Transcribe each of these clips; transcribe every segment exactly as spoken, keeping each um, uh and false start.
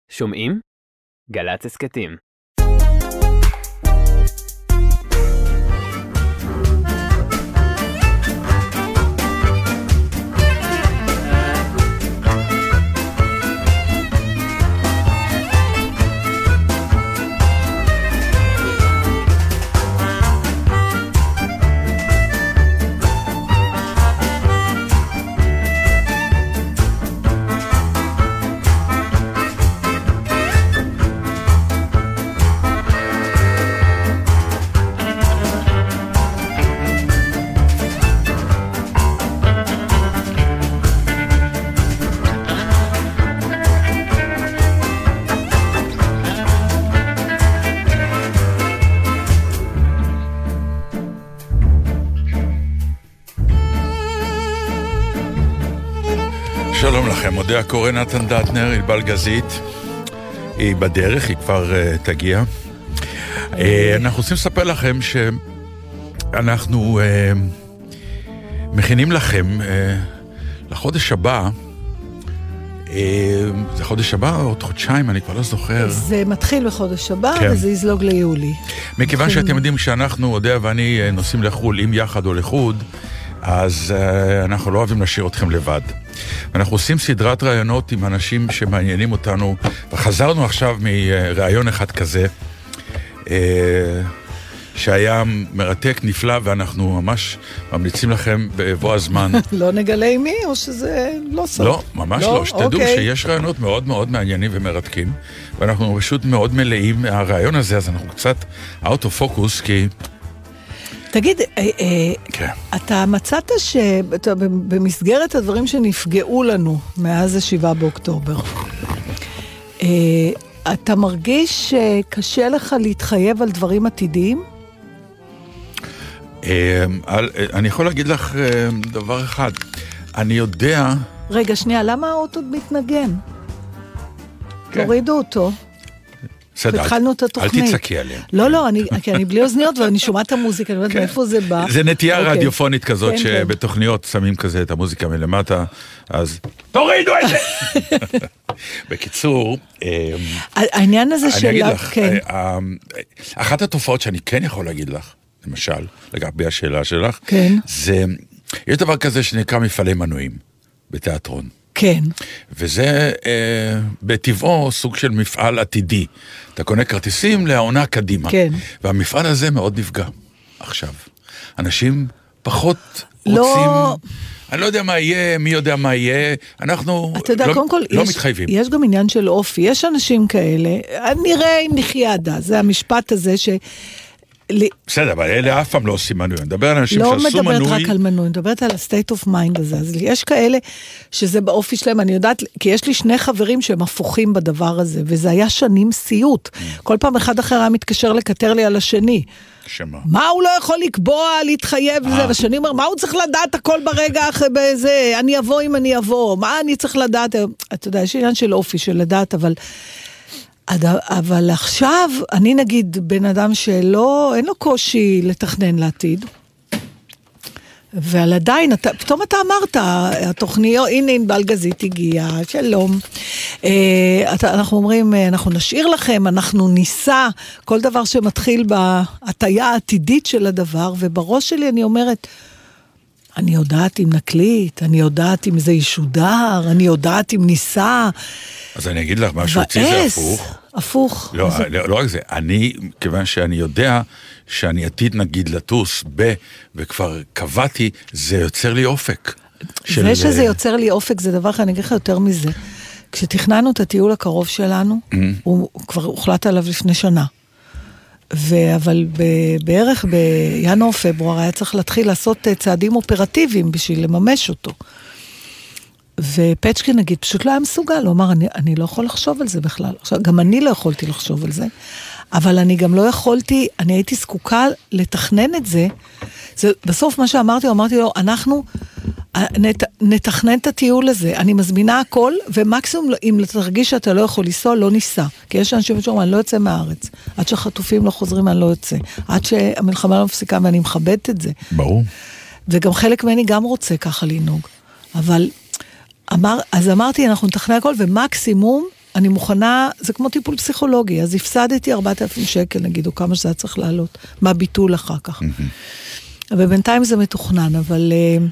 שומעים? גל"צ הסכתים. שלום לכם, מודה הקורא נתן דטנר, אלבל גזית, היא בדרך, היא כבר uh, תגיע. Uh, אנחנו רוצים לספר לכם שאנחנו uh, מכינים לכם uh, לחודש הבא, uh, זה חודש הבא או עוד חודשיים, אני כבר לא זוכר. זה מתחיל בחודש הבא, כן. וזה יזלוג ליולי. מכיוון שאתם יודעים שאנחנו, יודע ואני, נוסעים לחול עם יחד או לחוד, אז uh, אנחנו לא אוהבים להשאיר אתכם לבד. אנחנו עושים סדרת רעיונות עם אנשים שמעניינים אותנו, וחזרנו עכשיו מרעיון אחד כזה, uh, שהיה מרתק, נפלא, ואנחנו ממש ממליצים לכם בבוא הזמן. לא נגלה מי, או שזה לא סוף? לא, ממש לא. לא. שתדעו אוקיי. שיש רעיונות מאוד מאוד מעניינים ומרתקים, ואנחנו פשוט מאוד מלאים מהרעיון הזה, אז אנחנו קצת out of focus, כי... תגיד, כן. אתה מצאת שבמסגרת הדברים שנפגעו לנו מאז השבעה באוקטובר, אתה מרגיש שקשה לך להתחייב על דברים עתידיים? אני יכול להגיד לך דבר אחד. אני יודע... רגע, שנייה, למה האוטו מתנגן? תורידו אותו. התחלנו את התוכנית. אל תצעקי עליהם. לא, לא, כי אני בלי אוזניות ואני שומעת את המוזיקה, אני יודעת מאיפה זה בא. זה נטייה רדיופונית כזאת שבתוכניות שמים כזה את המוזיקה מלמטה, אז תורידו את זה! בקיצור, העניין הזה של... אני אגיד לך, אחת התופעות שאני כן יכול להגיד לך, למשל, לגבי השאלה שלך, זה, יש דבר כזה שנקרא מפעלי מנויים בתיאטרון. כן. וזה אה, בטבעו סוג של מפעל עתידי. אתה קונה כרטיסים לעונה קדימה. כן. והמפעל הזה מאוד נפגע עכשיו. אנשים פחות לא... רוצים... אני לא יודע מה יהיה, מי יודע מה יהיה, אנחנו יודע, לא, קודם כל, לא יש, מתחייבים. יש גם עניין של אופי, יש אנשים כאלה, נראה אם נחיה עדה, זה המשפט הזה ש... בסדר, אבל אלה אף פעם לא עושים מנוי. אני מדבר על אנשים שעשו מנוי. לא מדברת רק על מנוי, אני מדברת על ה-state of mind הזה. אז יש כאלה שזה באופי שלהם, אני יודעת, כי יש לי שני חברים שהם הפוכים בדבר הזה, וזה היה שנים סיוט. כל פעם אחד אחר היה מתקשר לקטר לי על השני. שמה? מה הוא לא יכול לקבוע, להתחייב לזה? והשני אומר, מה הוא צריך לדעת הכל ברגע אחרי בזה? אני אבוא אם אני אבוא. מה אני צריך לדעת? אתה יודע, יש עניין של אופי של לדעת, אבל... אבל עכשיו, אני נגיד בן אדם שלא, אין לו קושי לתכנן לעתיד, ועל עדיין, אתה, פתאום אתה אמרת, התוכניות, הנה ענבל גזית הגיע, שלום, אה, אתה, אנחנו אומרים, אנחנו נשאיר לכם, אנחנו ניסה, כל דבר שמתחיל בהטיה העתידית של הדבר, ובראש שלי אני אומרת, אני יודעת אם נקליט, אני יודעת אם זה ישודר, אני יודעת אם ניסה. אז אני אגיד לך, מה שהוציא זה הפוך. הפוך. לא, לא רק זה, אני, כיוון שאני יודע שאני עתיד נגיד לטוס ב, וכבר קבעתי, זה יוצר לי אופק. זה שזה יוצר לי אופק, זה דבר, אני אגיד לך יותר מזה. כשתכננו את הטיול הקרוב שלנו, הוא כבר הוחלט עליו לפני שנה. אבל בערך בינואר פברואר היה צריך להתחיל לעשות צעדים אופרטיביים בשביל לממש אותו. ופצ'קין נגיד פשוט לא היה מסוגל, הוא אמר, אני, אני לא יכול לחשוב על זה בכלל. עכשיו, גם אני לא יכולתי לחשוב על זה, אבל אני גם לא יכולתי, אני הייתי זקוקה לתכנן את זה. זה בסוף מה שאמרתי, אמרתי לו, אנחנו נת, נתכנן את הטיול הזה, אני מזמינה הכל, ומקסימום אם תרגיש שאתה לא יכול לנסוע, לא ניסע. כי יש אנשים שאומרים, אני לא יוצא מהארץ. עד שהחטופים לא חוזרים, אני לא יוצא. עד שהמלחמה לא מפסיקה, ואני מכבדת את זה. ברור. וגם חלק ממני גם רוצה ככה לנהוג. אבל אמר, אז אמרתי, אנחנו נתכנן הכל, ומקסימום אני מוכנה, זה כמו טיפול פסיכולוגי, אז הפסדתי ארבעת אלפים שקל, נגיד, או כמה שזה צריך לעלות, מה ביטול אחר כך. ובינתיים זה מתוכנן, אבל...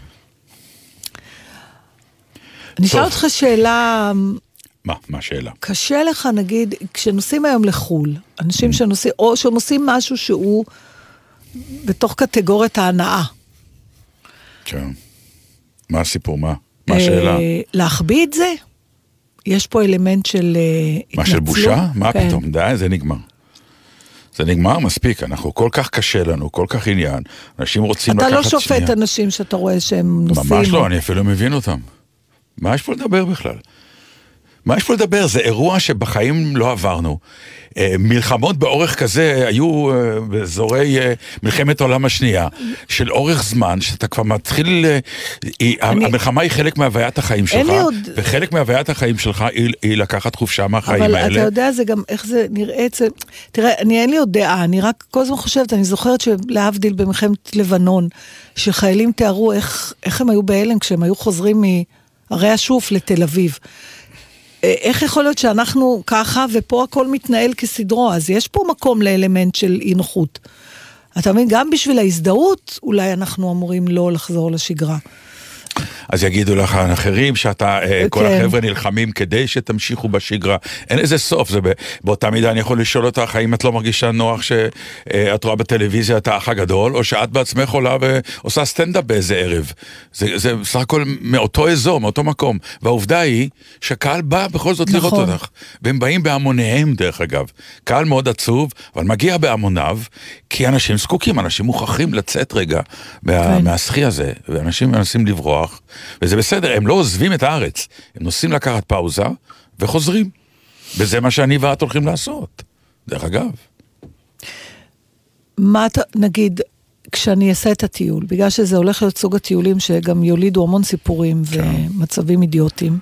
אני אשאל אותך שאלה... מה? מה השאלה? קשה לך, נגיד, כשנוסעים היום לחול, אנשים שנוסעים, או שנוסעים משהו שהוא בתוך קטגוריית ההנאה. כן. מה הסיפור? מה? מה השאלה? להחביא את זה? יש פה אלמנט של התנצלות? מה, של בושה? מה פתאום? די, זה נגמר. זה נגמר מספיק, אנחנו כל כך קשה לנו, כל כך עניין. אנשים רוצים לקחת... אתה לא שופט אנשים שאתה רואה שהם נוסעים. ממש לא, אני אפילו מבין אותם. מה יש פה לדבר בכלל? מה יש פה לדבר? זה אירוע שבחיים לא עברנו. מלחמות באורך כזה היו באזורי מלחמת העולם השנייה, של אורך זמן, שאתה כבר מתחיל... המלחמה היא חלק מהוויית החיים שלך, וחלק מהוויית החיים שלך היא לקחת חופשה מהחיים האלה. אבל אתה יודע, זה גם איך זה נראה... תראה, אני אין לי עוד דעה, אני רק כל הזמן חושבת, אני זוכרת שלהבדיל במלחמת לבנון, שחיילים תיארו איך הם היו בהלם כשהם היו חוזרים מהרי השוף לתל אביב. איך יכול להיות שאנחנו ככה, ופה הכל מתנהל כסדרו, אז יש פה מקום לאלמנט של אי-נוחות. אתה מבין, גם בשביל ההזדהות, אולי אנחנו אמורים לא לחזור לשגרה. אז יגידו לך אחרים שאתה, כל החבר'ה נלחמים כדי שתמשיכו בשגרה. אין איזה סוף, זה באותה מידה אני יכול לשאול אותך, האם את לא מרגישה נוח שאת רואה בטלוויזיה את האח הגדול, או שאת בעצמך עולה ועושה סטנדאפ באיזה ערב. זה, זה סך הכל מאותו אזור, מאותו מקום. והעובדה היא שקהל בא בכל זאת לראות אותך. והם באים בהמוניהם דרך אגב. קהל מאוד עצוב, אבל מגיע בהמוניו, כי אנשים זקוקים, אנשים מוכרחים לצאת רגע מהשחי הזה, ואנשים מנסים לברוח. וזה בסדר, הם לא עוזבים את הארץ, הם נוסעים לקחת פאוזה וחוזרים. וזה מה שאני ואת הולכים לעשות, דרך אגב. מה אתה, נגיד, כשאני אעשה את הטיול, בגלל שזה הולך להיות סוג הטיולים שגם יולידו המון סיפורים ומצבים אידיוטיים,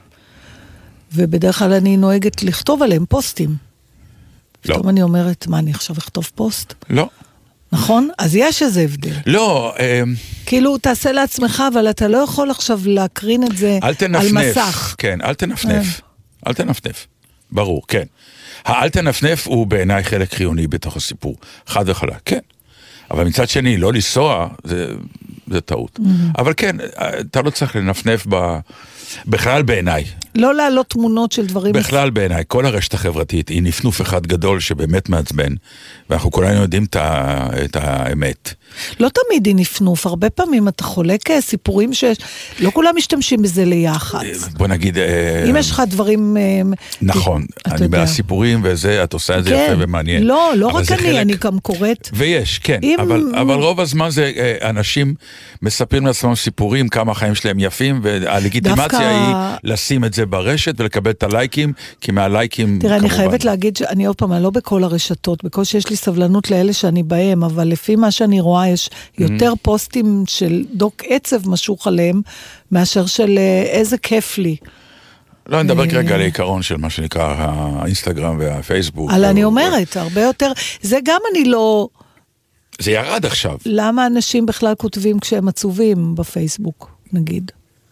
ובדרך כלל אני נוהגת לכתוב עליהם פוסטים. לא. פתאום אני אומרת, מה, אני עכשיו אכתוב פוסט? לא. נכון? אז יש איזה הבדל. לא. כאילו, תעשה לעצמך, אבל אתה לא יכול עכשיו להקרין את זה על מסך. כן, אל תנפנף. אל תנפנף. ברור, כן. האל תנפנף הוא בעיניי חלק חיוני בתוך הסיפור. חד וחלק, כן. אבל מצד שני, לא לנסוע, זה, זה טעות. אבל כן, אתה לא צריך לנפנף ב... בכלל בעיניי. לא להעלות תמונות של דברים... בכלל בעיניי, כל הרשת החברתית היא נפנוף אחד גדול שבאמת מעצבן, ואנחנו כולנו יודעים את האמת. לא תמיד היא נפנוף, הרבה פעמים אתה חולק סיפורים שיש, לא כולם משתמשים בזה ליחץ. בוא נגיד... אם יש לך דברים... נכון, אני מהסיפורים וזה, את עושה את זה יפה ומעניין. לא, לא רק אני, אני גם קוראת. ויש, כן, אבל רוב הזמן זה אנשים מספרים לעצמם סיפורים, כמה החיים שלהם יפים, והלגיטימציה היא לשים את זה ברשת ולקבל את הלייקים, כי מהלייקים כמובן... תראה, אני חייבת להגיד שאני עוד פעם, אני לא בכל הרשתות, בכל שיש לי סבלנות לאלה שאני בהם, אבל לפי מה שאני רואה, יש יותר פוסטים של דוק עצב משוך עליהם, מאשר של איזה כיף לי. לא, אני מדבר כרגע על העיקרון של מה שנקרא האינסטגרם והפייסבוק. אבל אני אומרת, הרבה יותר, זה גם אני לא... זה ירד עכשיו. למה אנשים בכלל כותבים כשהם עצובים בפייסבוק, נגיד?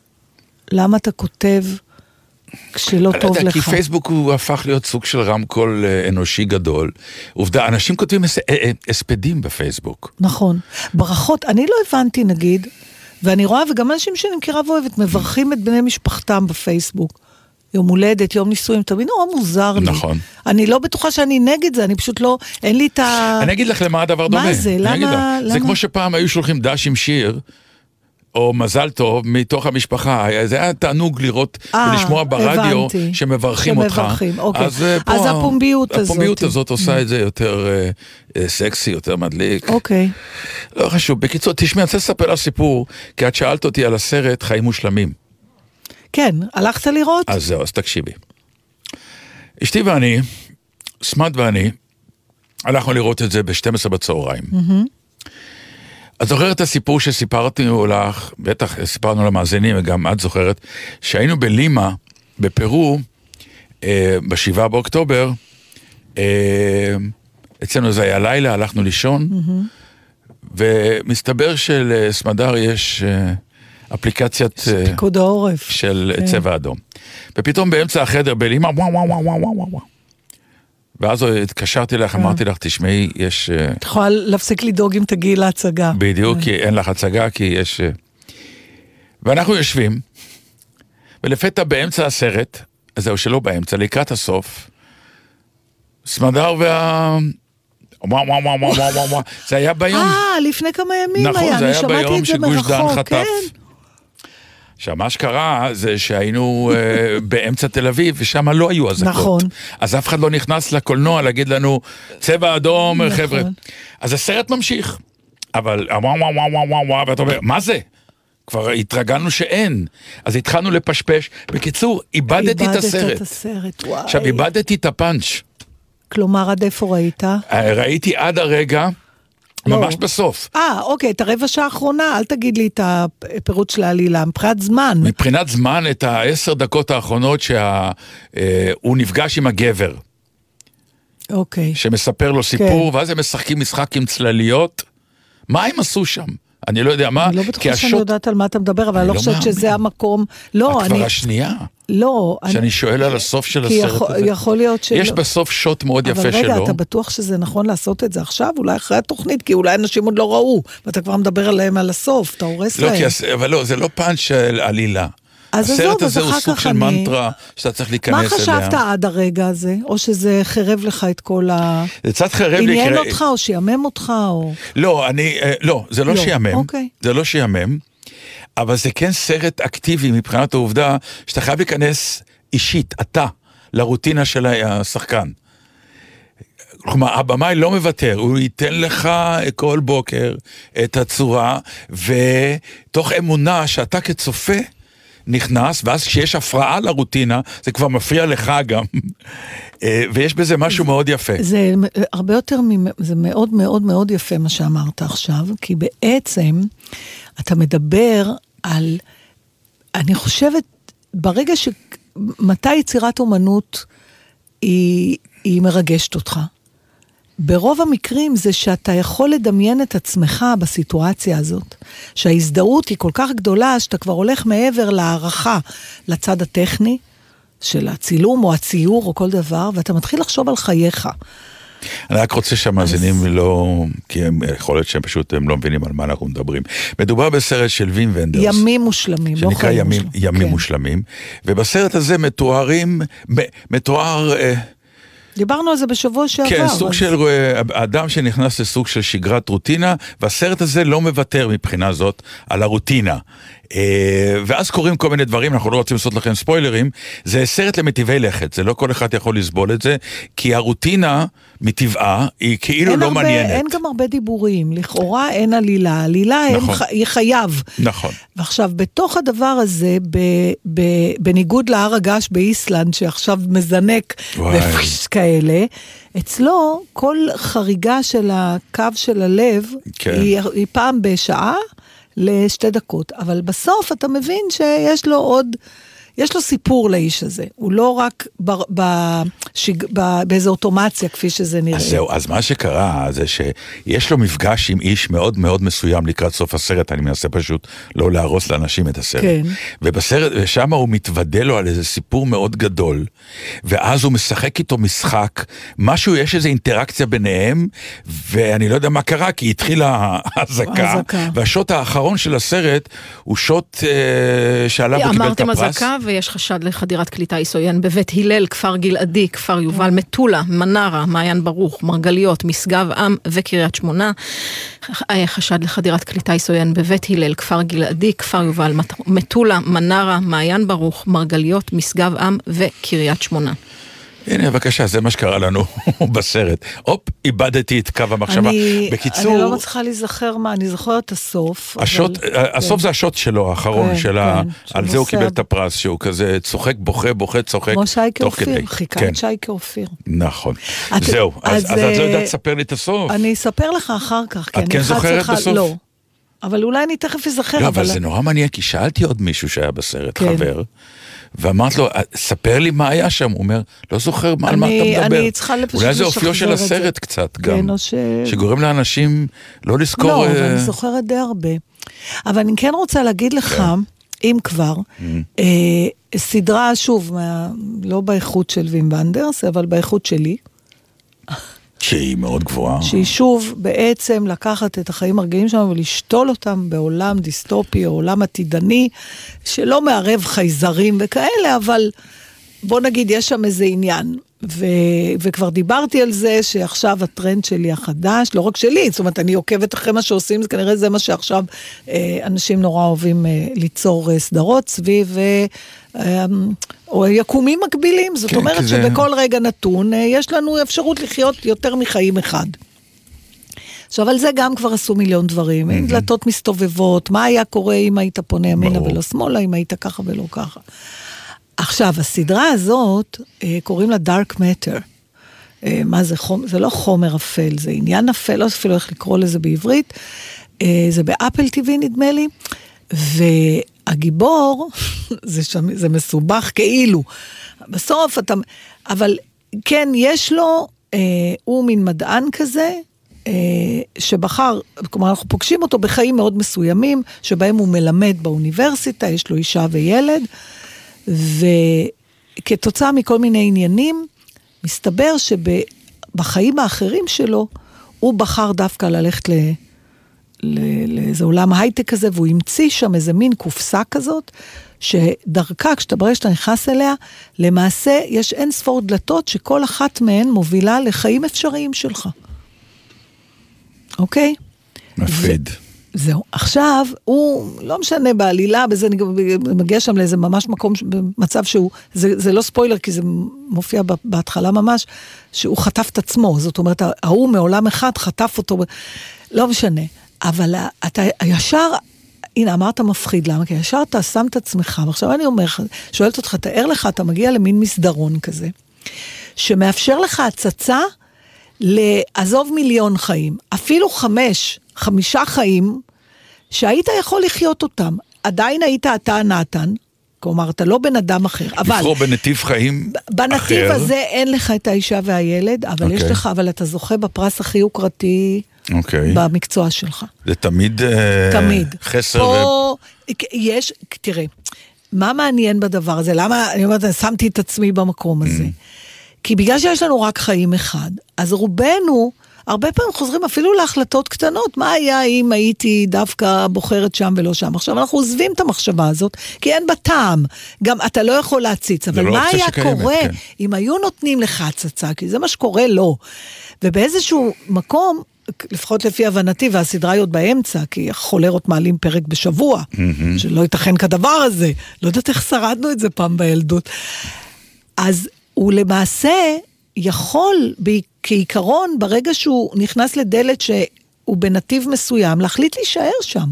למה אתה כותב כשלא טוב לך? כי פייסבוק הוא הפך להיות סוג של רמקול אנושי גדול. עובדה, אנשים כותבים הספדים בפייסבוק. נכון. ברכות, אני לא הבנתי נגיד, ואני רואה, וגם אנשים שאני מכירה ואוהבת, מברכים את בני משפחתם בפייסבוק. יום הולדת, יום נישואים, תמיד נורא מוזר לי. נכון. אני לא בטוחה שאני נגד זה, אני פשוט לא, אין לי את ה... אני אגיד לך למה הדבר דומה. מה זה? למה? זה כמו שפעם היו שולחים דש עם שיר, או מזל טוב מתוך המשפחה, זה היה תענוג לראות ולשמוע ברדיו שמברכים אותך. אז הפומביות הזאת. הפומביות הזאת עושה את זה יותר סקסי, יותר מדליק. אוקיי. לא חשוב. בקיצור, תשמע, אני רוצה לספר לה סיפור, כי את שאלת אותי על הסרט חיים מושלמים. כן, הלכת לראות? אז זהו, אז תקשיבי. אשתי ואני, סמת ואני, הלכנו לראות את זה ב-שתים עשרה בצהריים. את זוכרת את הסיפור שסיפרתי לך, בטח סיפרנו למאזינים, וגם את זוכרת, שהיינו בלימה, בפרו, אה, בשבעה באוקטובר, אה, אצלנו זה היה לילה, הלכנו לישון, ומסתבר שלסמדר יש אה, אפליקציית... פיקוד העורף. של צבע אדום. ופתאום באמצע החדר בלימה, וואו וואו וואו וואו וואו וואו. ואז התקשרתי לך, אמרתי לך, תשמעי, יש... את יכולה להפסיק לדאוג אם תגיעי להצגה. בדיוק, כי אין לך הצגה, כי יש... ואנחנו יושבים, ולפתע באמצע הסרט, זהו שלא באמצע, לקראת הסוף, סמדר וה... וואו וואו וואו וואו וואו וואו, זה היה ביום... אה, לפני כמה ימים נכון, היה, זה אני היה שמעתי ביום את זה שגוש דן מרחוק, חטף. כן. עכשיו, מה שקרה זה שהיינו uh, באמצע תל אביב, ושם לא היו אזעקות. נכון. אז אף אחד לא נכנס לקולנוע להגיד לנו, צבע אדום, נכון. חבר'ה. אז הסרט ממשיך. אבל וואו וואו וואו וואו וואו וואו, ואתה אומר, מה זה? כבר התרגלנו שאין. אז התחלנו לפשפש. בקיצור, איבדתי את הסרט. איבדת את הסרט, וואי. עכשיו, איבדתי את הפאנץ'. כלומר, עד איפה ראית? ראיתי עד הרגע, לא. ממש בסוף. אה, אוקיי, את הרבע שעה האחרונה, אל תגיד לי את הפירוט של העלילה, מבחינת זמן. מבחינת זמן, את העשר דקות האחרונות שהוא נפגש עם הגבר. אוקיי. שמספר לו סיפור, ואז הם משחקים משחק עם צלליות. מה הם עשו שם? אני לא יודע מה. אני לא בטוחה שאני יודעת על מה אתה מדבר, אבל אני לא חושבת שזה המקום. לא, אני... כבר השנייה. לא. שאני שואל על הסוף של הסרט הזה. כי יכול להיות שלא. יש בסוף שוט מאוד יפה שלו. אבל רגע, אתה בטוח שזה נכון לעשות את זה עכשיו? אולי אחרי התוכנית, כי אולי אנשים עוד לא ראו, ואתה כבר מדבר עליהם על הסוף, אתה הורס להם. לא, אבל לא, זה לא פאנץ' של עלילה. הסרט הזה הוא סוג של מנטרה שאתה צריך להיכנס אליה. מה חשבת עד הרגע הזה? או שזה חרב לך את כל ה... זה קצת חרב לי... עניין אותך או שיאמם אותך או... לא, אני... לא, זה לא שיאמם. אוקיי. זה לא שיאמם, אבל זה כן סרט אקטיבי מבחינת העובדה שאתה חייב להיכנס אישית, אתה, לרוטינה של השחקן. כלומר, הבמאי לא מוותר, הוא ייתן לך כל בוקר את הצורה, ותוך אמונה שאתה כצופה נכנס, ואז כשיש הפרעה לרוטינה, זה כבר מפריע לך גם, ויש בזה משהו מאוד יפה. זה הרבה יותר, זה מאוד מאוד מאוד יפה מה שאמרת עכשיו, כי בעצם אתה מדבר על, אני חושבת, ברגע ש... מתי יצירת אומנות היא, היא מרגשת אותך? ברוב המקרים זה שאתה יכול לדמיין את עצמך בסיטואציה הזאת, שההזדהות היא כל כך גדולה, שאתה כבר הולך מעבר להערכה לצד הטכני, של הצילום או הציור או כל דבר, ואתה מתחיל לחשוב על חייך. אני רק רוצה שהמאזינים לא, כי הם, יכול להיות שהם פשוט הם לא מבינים על מה אנחנו מדברים. מדובר בסרט של וים ונדרס. ימים מושלמים, לא שנקרא חיים ימים, מושלמים. ימים כן. מושלמים. ובסרט הזה מתוארים, מתואר... דיברנו על זה בשבוע שעבר. כן, סוג אז... של אדם שנכנס לסוג של שגרת רוטינה, והסרט הזה לא מוותר מבחינה זאת על הרוטינה. ואז קוראים כל מיני דברים, אנחנו לא רוצים לעשות לכם ספוילרים, זה סרט למטיבי לכת, זה לא כל אחד יכול לסבול את זה, כי הרוטינה מטבעה היא כאילו לא הרבה, מעניינת. אין גם הרבה דיבורים, לכאורה אין עלילה, עלילה נכון. ח... היא חייב. נכון. ועכשיו, בתוך הדבר הזה, ב... ב... בניגוד להר הגעש באיסלנד, שעכשיו מזנק ופש כאלה, אצלו כל חריגה של הקו של הלב, כן. היא, היא פעם בשעה, לשתי דקות, אבל בסוף אתה מבין שיש לו עוד, יש לו סיפור לאיש הזה, הוא לא רק ב, ב, שיג, ב, באיזו אוטומציה כפי שזה נראה. אז זהו, אז מה שקרה זה שיש לו מפגש עם איש מאוד מאוד מסוים לקראת סוף הסרט, אני מנסה פשוט לא להרוס לאנשים את הסרט. כן. ובסרט, ושם הוא מתוודא לו על איזה סיפור מאוד גדול, ואז הוא משחק איתו משחק, משהו, יש איזו אינטראקציה ביניהם, ואני לא יודע מה קרה, כי התחילה ההזקה, והשוט האחרון של הסרט הוא שוט אה, שעליו הוא קיבל את הפרס. אמרתם הזקה, ויש חשד לחדירת כלי טיס עוין בבית הלל, כפר גלעדי, כפר יובל, מטולה, מנרה, מעיין ברוך, מרגליות, משגב עם וקריית שמונה. חשד לחדירת כלי טיס עוין בבית הלל, כפר גלעדי, כפר יובל, מטולה, מנרה, מעיין ברוך, מרגליות, משגב עם וקריית שמונה. הנה, בבקשה, זה מה שקרה לנו בסרט. הופ, איבדתי את קו המחשבה. אני, בקיצור... אני לא מצליחה להיזכר מה, אני זוכרת את הסוף. השוט, אבל, הסוף כן. זה השוט שלו, האחרון, כן, שלה, כן, על זה הוא קיבל את הפרס, שהוא כזה צוחק, בוכה, בוכה, צוחק. כמו שייקה אופיר, חיכה כן. את שייקה אופיר. נכון. את, זהו, אז, אז, אז את לא יודעת לספר לי את הסוף. אני אספר לך אחר כך. את כן זוכרת בסוף? לא. אבל אולי אני תכף אזכר. לא, אבל זה נורא מעניין, כי שאלתי עוד מישהו שהיה בסרט, חבר, ואמרת לו, ספר לי מה היה שם, הוא אומר, לא זוכר על מה אתה מדבר. אני צריכה לפשוט לשחזר את זה. אולי זה אופיו של הסרט קצת גם, שגורם לאנשים לא לזכור... לא, אבל אני זוכרת די הרבה. אבל אני כן רוצה להגיד לך, אם כבר, אה, סדרה, שוב, מה, לא באיכות של וים ונדרס, אבל באיכות שלי. שהיא מאוד גבוהה. שהיא שוב בעצם לקחת את החיים הרגילים שלנו ולשתול אותם בעולם דיסטופי או עולם עתידני, שלא מערב חייזרים וכאלה, אבל בוא נגיד יש שם איזה עניין. ו... וכבר דיברתי על זה שעכשיו הטרנד שלי החדש, לא רק שלי, זאת אומרת אני עוקבת אחרי מה שעושים, זה כנראה זה מה שעכשיו אה, אנשים נורא אוהבים אה, ליצור אה, סדרות סביב אה, או יקומים מקבילים, זאת כן, אומרת זה... שבכל רגע נתון אה, יש לנו אפשרות לחיות יותר מחיים אחד. עכשיו על זה גם כבר עשו מיליון דברים, mm-hmm. דלתות מסתובבות, מה היה קורה אם היית פונה ימינה ולא שמאלה, אם היית ככה ולא ככה. עכשיו, הסדרה הזאת, קוראים לה Dark Matter. מה זה חומר? זה לא חומר אפל, זה עניין אפל, לא אפילו איך לקרוא לזה בעברית. זה באפל טיווי נדמה לי, והגיבור, זה, שם, זה מסובך כאילו. בסוף אתה, אבל כן, יש לו, הוא מין מדען כזה, שבחר, כלומר אנחנו פוגשים אותו בחיים מאוד מסוימים, שבהם הוא מלמד באוניברסיטה, יש לו אישה וילד, וכתוצאה מכל מיני עניינים, מסתבר שבחיים האחרים שלו, הוא בחר דווקא ללכת ל... לאיזה עולם הייטק כזה, והוא המציא שם איזה מין קופסה כזאת, שדרכה, כשאתה ברגע שאתה נכנס אליה, למעשה יש אין ספור דלתות, שכל אחת מהן מובילה לחיים אפשריים שלך. אוקיי? מפחיד. זהו. עכשיו, הוא לא משנה בעלילה, בזה מגיע שם לאיזה ממש מקום, במצב שהוא, זה, זה לא ספוילר, כי זה מופיע בהתחלה ממש, שהוא חטף את עצמו, זאת אומרת, ההוא מעולם אחד חטף אותו, לא משנה. אבל אתה ישר, הנה, אמרת מפחיד, למה? כי ישר אתה שם את עצמך, ועכשיו אני אומר, שואלת אותך, תאר לך, אתה מגיע למין מסדרון כזה, שמאפשר לך הצצה, לעזוב מיליון חיים, אפילו חמש, חמישה חיים, שהיית יכול לחיות אותם. עדיין היית אתה נתן, כלומר, אתה לא בן אדם אחר. לבחור בנתיב חיים אחר. בנתיב הזה אין לך את האישה והילד, אבל יש לך, אבל אתה זוכה בפרס הכי יוקרתי במקצוע שלך. זה תמיד חסר. פה יש, תראה, מה מעניין בדבר הזה? למה, אני אומרת, שמתי את עצמי במקום הזה. כי בגלל שיש לנו רק חיים אחד, אז רובנו, הרבה פעמים חוזרים אפילו להחלטות קטנות, מה היה אם הייתי דווקא בוחרת שם ולא שם. עכשיו אנחנו עוזבים את המחשבה הזאת, כי אין בה טעם. גם אתה לא יכול להציץ, אבל מה היה קורה אם היו נותנים לך הצצה, כי זה מה שקורה לא. ובאיזשהו מקום, לפחות לפי הבנתי, והסדרה היא עוד באמצע, כי החולרות מעלים פרק בשבוע, שלא ייתכן כדבר הזה. לא יודעת איך שרדנו את זה פעם בילדות. אז הוא למעשה יכול, כעיקרון, ברגע שהוא נכנס לדלת שהוא בנתיב מסוים, להחליט להישאר שם.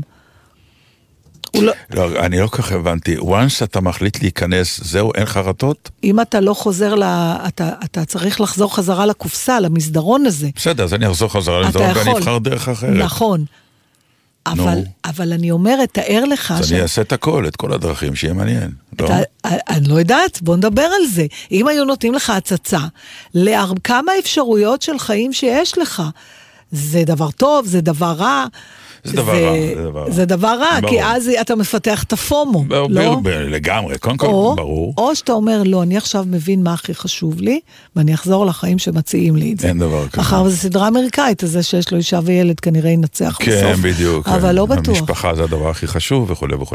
לא... לא, אני לא כך הבנתי. once אתה מחליט להיכנס, זהו, אין חרטות? אם אתה לא חוזר, לה, אתה, אתה צריך לחזור חזרה לקופסה, למסדרון הזה. בסדר, אז אני אחזור חזרה למסדרון, ואני אבחר דרך אחרת. נכון. אבל, אבל אני אומרת, תאר לך... אז אני אעשה את הכל, את כל הדרכים, שיהיה מעניין. לא? אני לא יודעת, בוא נדבר על זה. אם היו נותנים לך הצצה, לכמה אפשרויות של חיים שיש לך, זה דבר טוב, זה דבר רע. זה דבר רע, זה דבר רע. זה דבר רע, כי אז אתה מפתח את הפומו, לא? לגמרי, קודם כל, ברור. או שאתה אומר, לא, אני עכשיו מבין מה הכי חשוב לי, ואני אחזור לחיים שמציעים לי את זה. אין דבר כזה. אחר זה סדרה אמריקאית, אז זה שיש לו אישה וילד כנראה ינצח בסוף. כן, בדיוק. אבל לא בטוח. המשפחה זה הדבר הכי חשוב וכו' וכו'.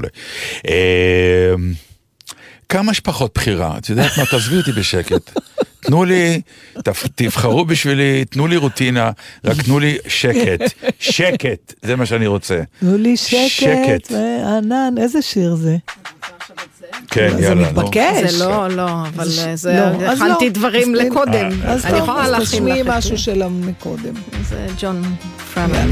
כמה שפחות בחירה, את יודעת מה, תעזבי אותי בשקט. תנו לי, תבחרו בשבילי, תנו לי רוטינה, רק תנו לי שקט, שקט, זה מה שאני רוצה. תנו לי שקט, וענן, איזה שיר זה? כן, יאללה. זה מתבקש. זה לא, לא, אבל זה, הכנתי דברים לקודם. אני יכולה להכין לך משהו שלה מקודם. זה ג'ון פרמן.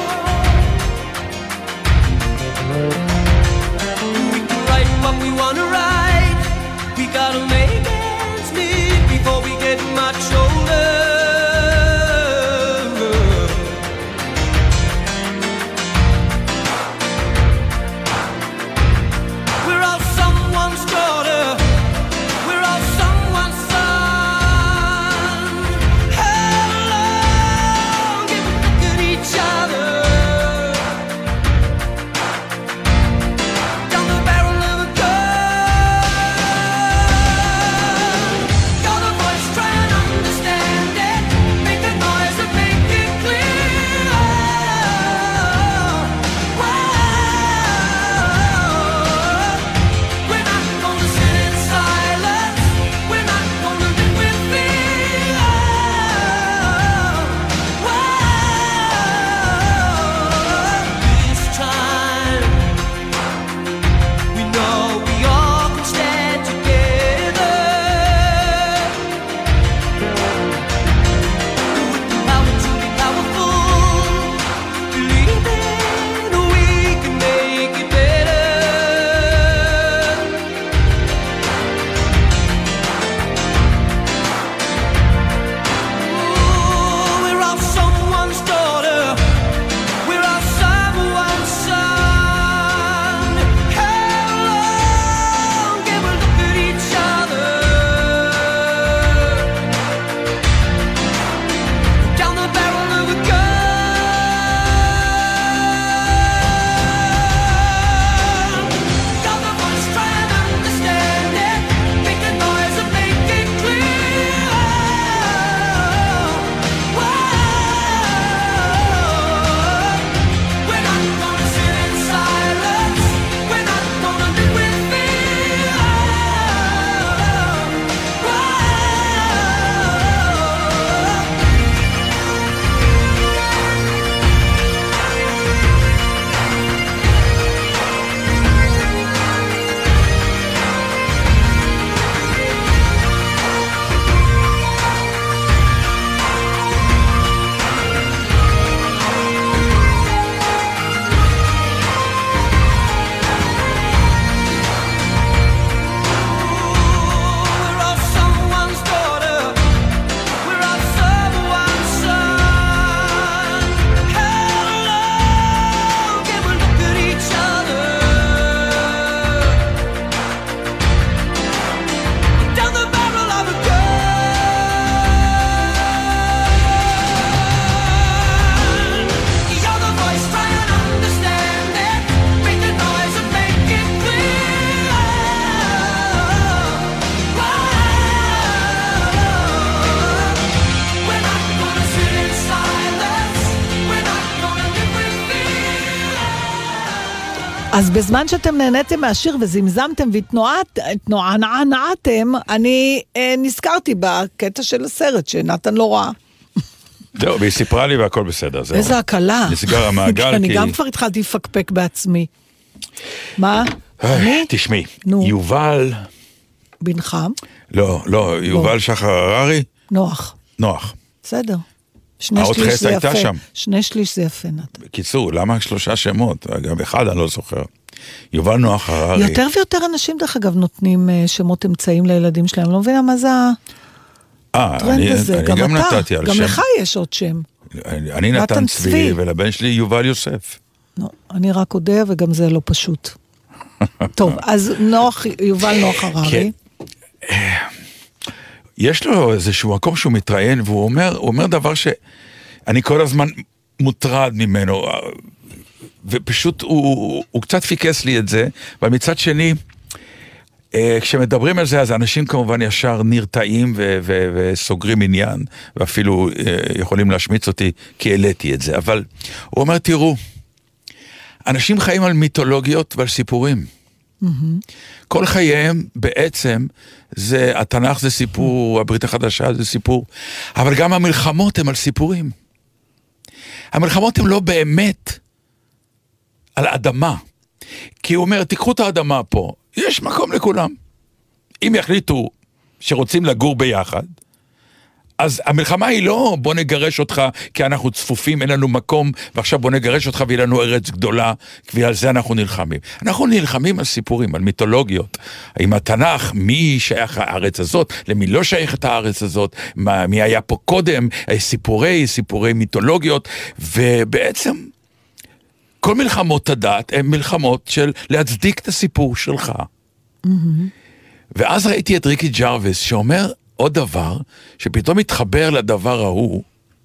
What we wanna אז בזמן שאתם נהניתם מהשיר וזמזמתם והתנוענעתם, אני אה, נזכרתי בקטע של הסרט שנתן לא ראה. זהו, והיא סיפרה לי והכל בסדר. איזה הקלה. נסגר המעגל. אני גם כבר התחלתי לפקפק בעצמי. מה? אני? תשמעי, יובל... בנך? לא, לא, יובל שחר הררי. נוח. נוח. בסדר. שני שליש זה יפה. שני שליש זה יפה, נת. בקיצור, למה שלושה שמות? גם אחד אני לא זוכר. יובל נוח הררי. יותר ויותר אנשים, דרך אגב, נותנים שמות אמצעים לילדים שלהם. לא מבינה מה זה הטרנד הזה. אני גם נתתי על שם. גם לך יש עוד שם. אני נתן צבי, ולבן שלי יובל יוסף. לא, אני רק יודע, וגם זה לא פשוט. טוב, אז נוח, יובל נוח הררי. יש לו איזשהו מקום שהוא מתראיין, והוא אומר, הוא אומר דבר שאני כל הזמן מוטרד ממנו, ופשוט הוא, הוא קצת פיקס לי את זה, אבל מצד שני, כשמדברים על זה, אז אנשים כמובן ישר נרתעים ו- ו- וסוגרים עניין, ואפילו יכולים להשמיץ אותי, כי העליתי את זה. אבל הוא אומר, תראו, אנשים חיים על מיתולוגיות ועל סיפורים. Mm-hmm. כל חייהם בעצם, זה, התנ"ך זה סיפור, הברית החדשה זה סיפור, אבל גם המלחמות הם על סיפורים. המלחמות הן לא באמת על אדמה. כי הוא אומר, תיקחו את האדמה פה, יש מקום לכולם. אם יחליטו שרוצים לגור ביחד, אז המלחמה היא לא בוא נגרש אותך כי אנחנו צפופים, אין לנו מקום, ועכשיו בוא נגרש אותך ויהיה לנו ארץ גדולה, ועל זה אנחנו נלחמים. אנחנו נלחמים על סיפורים, על מיתולוגיות. עם התנ"ך, מי שייך הארץ הזאת, למי לא שייך את הארץ הזאת, מה, מי היה פה קודם, סיפורי, סיפורי מיתולוגיות, ובעצם כל מלחמות הדת הן מלחמות של להצדיק את הסיפור שלך. Mm-hmm. ואז ראיתי את ריקי ג'רוויס שאומר עוד דבר, שפתאום מתחבר לדבר ההוא,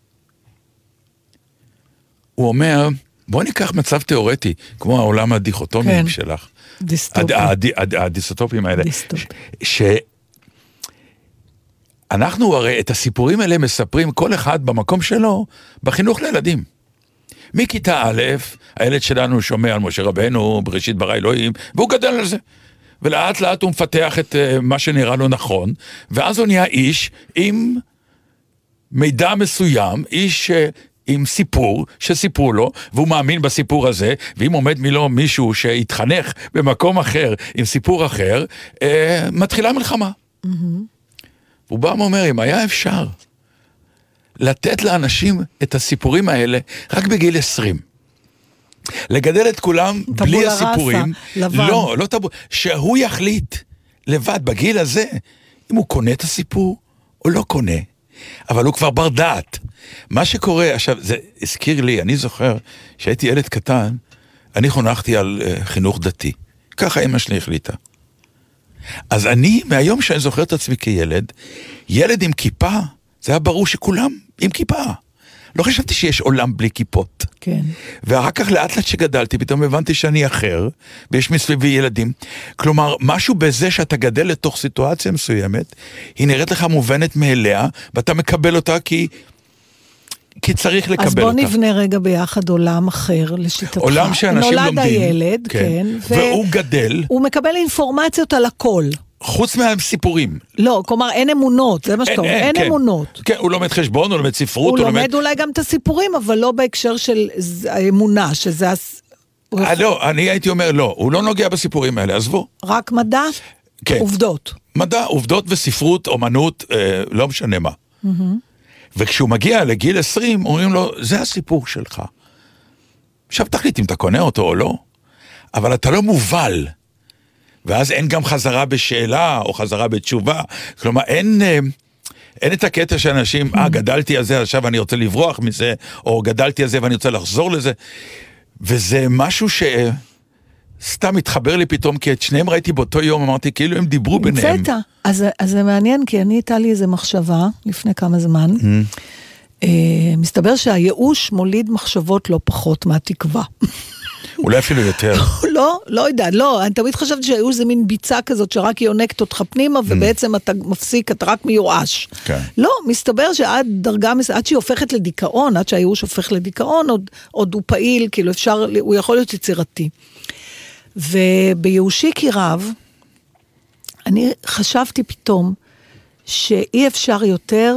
הוא אומר, בוא ניקח מצב תיאורטי, כמו העולם הדיכוטומי כן. שלך. דיסטופי. הד, הד, הד, הדיסטופים האלה. דיסטופי. ש... אנחנו הרי את הסיפורים האלה מספרים כל אחד במקום שלו, בחינוך לילדים. מכיתה א', הילד שלנו שומע על משה רבנו, בראשית ברא אלוהים, והוא גדל על זה. ולאט לאט הוא מפתח את uh, מה שנראה לו נכון, ואז הוא נהיה איש עם מידע מסוים, איש uh, עם סיפור שסיפרו לו, והוא מאמין בסיפור הזה, ואם עומד מילו מישהו שהתחנך במקום אחר, עם סיפור אחר, uh, מתחילה מלחמה. Mm-hmm. הוא בא ואומר, אם היה אפשר לתת לאנשים את הסיפורים האלה רק בגיל עשרים, לגדל את כולם בלי הסיפורים, לא, לא טבו, שהוא יחליט לבד בגיל הזה, אם הוא קונה את הסיפור או לא קונה, אבל הוא כבר בר דעת. מה שקורה, עכשיו, זה הזכיר לי, אני זוכר שהייתי ילד קטן, אני חונכתי על uh, חינוך דתי, ככה אמא שלי החליטה. אז אני, מהיום שאני זוכר את עצמי כילד, ילד עם כיפה, זה היה ברור שכולם עם כיפה. לא חשבתי שיש עולם בלי כיפות. כן. ואחר כך לאט לאט שגדלתי, פתאום הבנתי שאני אחר, ויש מסביבי ילדים. כלומר, משהו בזה שאתה גדל לתוך סיטואציה מסוימת, היא נראית לך מובנת מאליה, ואתה מקבל אותה כי, כי צריך לקבל אותה. אז בוא אותה. נבנה רגע ביחד עולם אחר לשיטתך. עולם שאנשים נולד לומדים. נולד הילד, כן. כן והוא גדל. הוא מקבל אינפורמציות על הכל. חוץ מהסיפורים. לא, כלומר אין אמונות, זה מה שאתה אומר, אין, אין, אין כן. אמונות. כן, הוא לומד חשבון, הוא לומד ספרות. הוא, הוא לומד לומד אולי גם את הסיפורים, אבל לא בהקשר של האמונה, שזה... 아, לא, אני הייתי אומר, לא, הוא לא נוגע בסיפורים האלה, עזבו. רק מדע? כן. עובדות. מדע, עובדות וספרות, אומנות, אה, לא משנה מה. Mm-hmm. וכשהוא מגיע לגיל עשרים, אומרים לו, זה הסיפור שלך. עכשיו תחליט אם אתה קונה אותו או לא, אבל אתה לא מובל. ואז אין גם חזרה בשאלה או חזרה בתשובה. כלומר, אין, אין את הקטע שאנשים, אה, גדלתי על זה, עכשיו אני רוצה לברוח מזה, או גדלתי על זה ואני רוצה לחזור לזה. וזה משהו שסתם התחבר לי פתאום, כי את שניהם ראיתי באותו יום, אמרתי, כאילו הם דיברו ביניהם. נמצאת. אז, אז זה מעניין, כי אני הייתה לי איזו מחשבה לפני כמה זמן. Mm. מסתבר שהייאוש מוליד מחשבות לא פחות מהתקווה. אולי אפילו יותר. לא, לא יודע, לא, אני תמיד חשבתי שהייאוש זה מין ביצה כזאת שרק היא יונקת אותך פנימה, ובעצם אתה מפסיק, אתה רק מיואש. לא, מסתבר שעד דרגה, עד שהיא הופכת לדיכאון, עד שהייאוש הופך לדיכאון, עוד הוא פעיל, כאילו אפשר, הוא יכול להיות יצירתי. וביושי כי רב, אני חשבתי פתאום, שאי אפשר יותר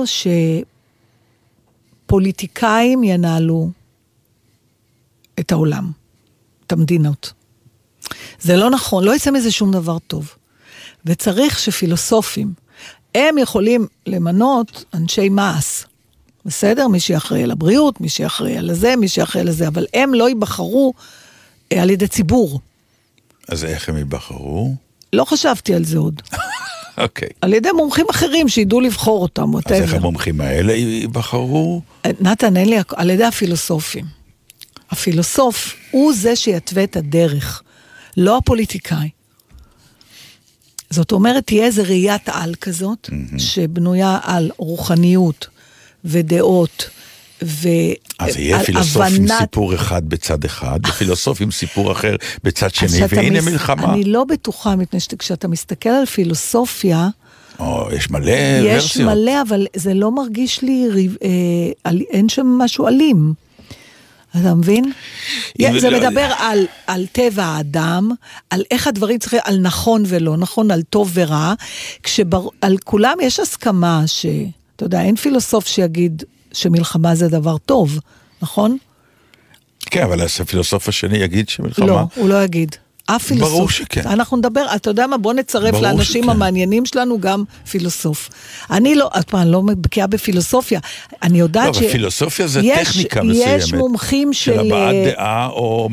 שפוליטיקאים ינהלו את העולם, את המדינות. זה לא נכון, לא יצא מזה שום דבר טוב. וצריך שפילוסופים, הם יכולים למנות אנשי מעש, בסדר? מי שיחראי על הבריאות, מי שיחראי על זה, מי שיחראי על זה, אבל הם לא ייבחרו על ידי ציבור. אז איך הם ייבחרו? לא חשבתי על זה עוד. אוקיי. על ידי מומחים אחרים שידעו לבחור אותם. אז איך המומחים האלה ייבחרו? נתן, אין לי, על ידי הפילוסופים. הפילוסוף הוא זה שיתווה את הדרך, לא הפוליטיקאי. זאת אומרת, תהיה איזו ראיית על כזאת, שבנויה על רוחניות ודעות, אז יהיה פילוסוף עם סיפור אחד בצד אחד, ופילוסוף עם סיפור אחר בצד שני, והנה מלחמה. אני לא בטוחה, מפני שכשאתה מסתכל על פילוסופיה, יש מלא ורסיות. יש מלא, אבל זה לא מרגיש לי, אין שם משהו אלים. אתה מבין? זה מדבר על טבע האדם, על איך הדברים צריכים, על נכון ולא נכון, על טוב ורע, כשעל כולם יש הסכמה ש, אתה יודע, אין פילוסוף שיגיד שמלחמה זה דבר טוב, נכון? כן, אבל הפילוסוף השני יגיד שמלחמה... לא, הוא לא יגיד. אף פילוסוף. ברור שכן. אנחנו נדבר, אתה יודע מה, בוא נצרף לאנשים שכן. המעניינים שלנו גם פילוסוף. אני לא, את פעם, לא בקיאה בפילוסופיה. אני יודעת לא, ש... לא, בפילוסופיה זה יש, טכניקה מסוימת. יש מומחים של... של הבעת דעה או...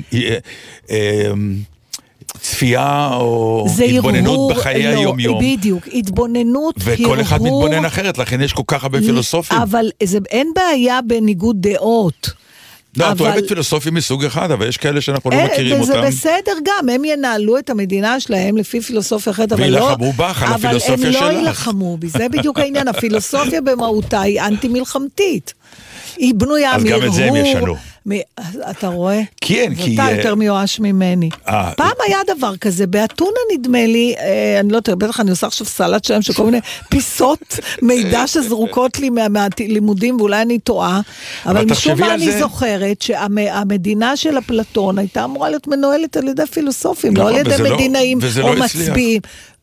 צפייה או התבוננות הרהור, בחיי לא, היום-יום. בדיוק, התבוננות, וכל הרהור, אחד מתבונן אחרת, לכן יש כל כך הרבה פילוסופים. אבל זה, אין בעיה בניגוד דעות. לא, אבל... את אוהבת פילוסופים מסוג אחד, אבל יש כאלה שאנחנו לא מכירים אותם. זה בסדר גם, הם ינהלו את המדינה שלהם לפי פילוסופיה אחרת, אבל לא... וילחמו בך על הפילוסופיה שלך. אבל הם לא ילחמו בי, זה בדיוק העניין, הפילוסופיה במהותה היא אנטי-מלחמתית. היא בנויה מהרהור. אז גם את זה הם ישנו. אתה רואה? כן, כי... אתה יותר מיואש ממני. פעם היה דבר כזה, באתונה נדמה לי, אני לא יודע, בטח אני עושה עכשיו סלט שלהם, שכל מיני פיסות מידע שזרוקות לי מהלימודים, ואולי אני טועה, אבל משום מה אני זוכרת שהמדינה של אפלטון הייתה אמורה להיות מנוהלת על ידי פילוסופים, לא על ידי מדינאים או מצביעים.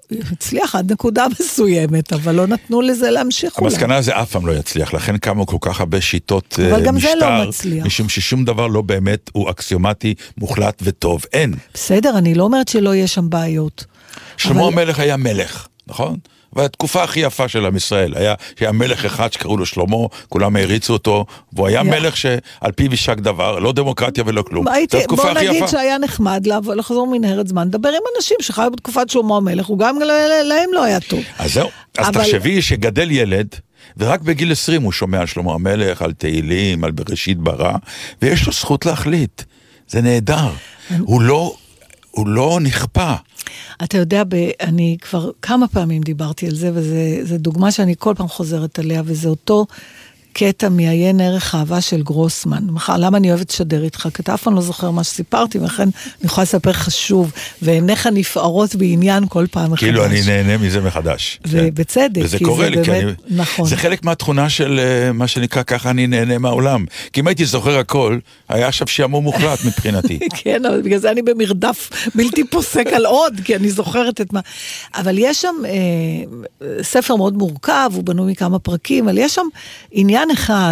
הצליח עד נקודה מסוימת, אבל לא נתנו לזה להמשיך אולי. המסקנה זה אף פעם לא יצליח, לכן קמו כל כך הרבה שיטות משטר, אבל גם זה לא מצליח. משום ששום דבר לא באמת הוא אקסיומטי, מוחלט וטוב, אין. בסדר, אני לא אומרת שלא יש שם בעיות. שלמה המלך היה מלך, נכון? והתקופה הכי יפה של עם ישראל, היה, היה מלך אחד שקראו לו שלמה, כולם הריצו אותו, והוא היה מלך שעל פיו יישק דבר, לא דמוקרטיה ולא כלום. בוא נגיד שהיה נחמד לחזור מנהרת זמן, דבר עם אנשים שחיו בתקופת שלמה המלך, הוא גם להם לא היה טוב. אז זהו, אז תחשבי שגדל ילד, ורק בגיל עשרים הוא שומע על שלמה המלך, על תהילים, על בראשית ברא, ויש לו זכות להחליט. זה נהדר. הוא לא, הוא לא נכפה. אתה יודע, אני כבר כמה פעמים דיברתי על זה, וזו דוגמה שאני כל פעם חוזרת עליה, וזה אותו קטע מעיין ערך אהבה של גרוסמן. למה אני אוהבת לשדר איתך? כי אתה אף פעם לא זוכר מה שסיפרתי, ולכן אני יכולה לספר חשוב, ועיניך נפערות בעניין כל פעם מחדש. כאילו אני נהנה מזה מחדש. ובצדק. וזה קורה לי, כי אני... נכון. זה חלק מהתכונה של מה שנקרא, ככה אני נהנה מהעולם. כי אם הייתי זוכר הכל, היה עכשיו שעמום מוחלט מבחינתי. כן, אבל בגלל זה אני במרדף בלתי פוסק על עוד, כי אני זוכרת את מה... אבל יש שם ספר מאוד מורכב, הוא בנוי מכמה פרקים, אבל יש שם עניין אחד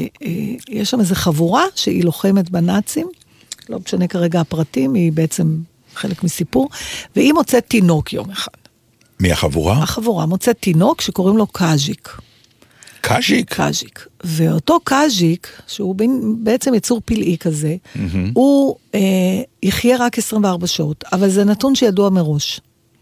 שיש שם איזו חבורה שהיא לוחמת בנאצים, לא משנה כרגע הפרטים, היא בעצם חלק מסיפור, והיא מוצאת תינוק יום אחד. מי החבורה? החבורה מוצאת תינוק שקוראים לו קאז'יק. קאז'יק? קאז'יק. ואותו קאז'יק, שהוא בעצם יצור פלאי כזה, mm-hmm. הוא אה, יחיה רק עשרים וארבע שעות, אבל זה נתון שידוע מראש.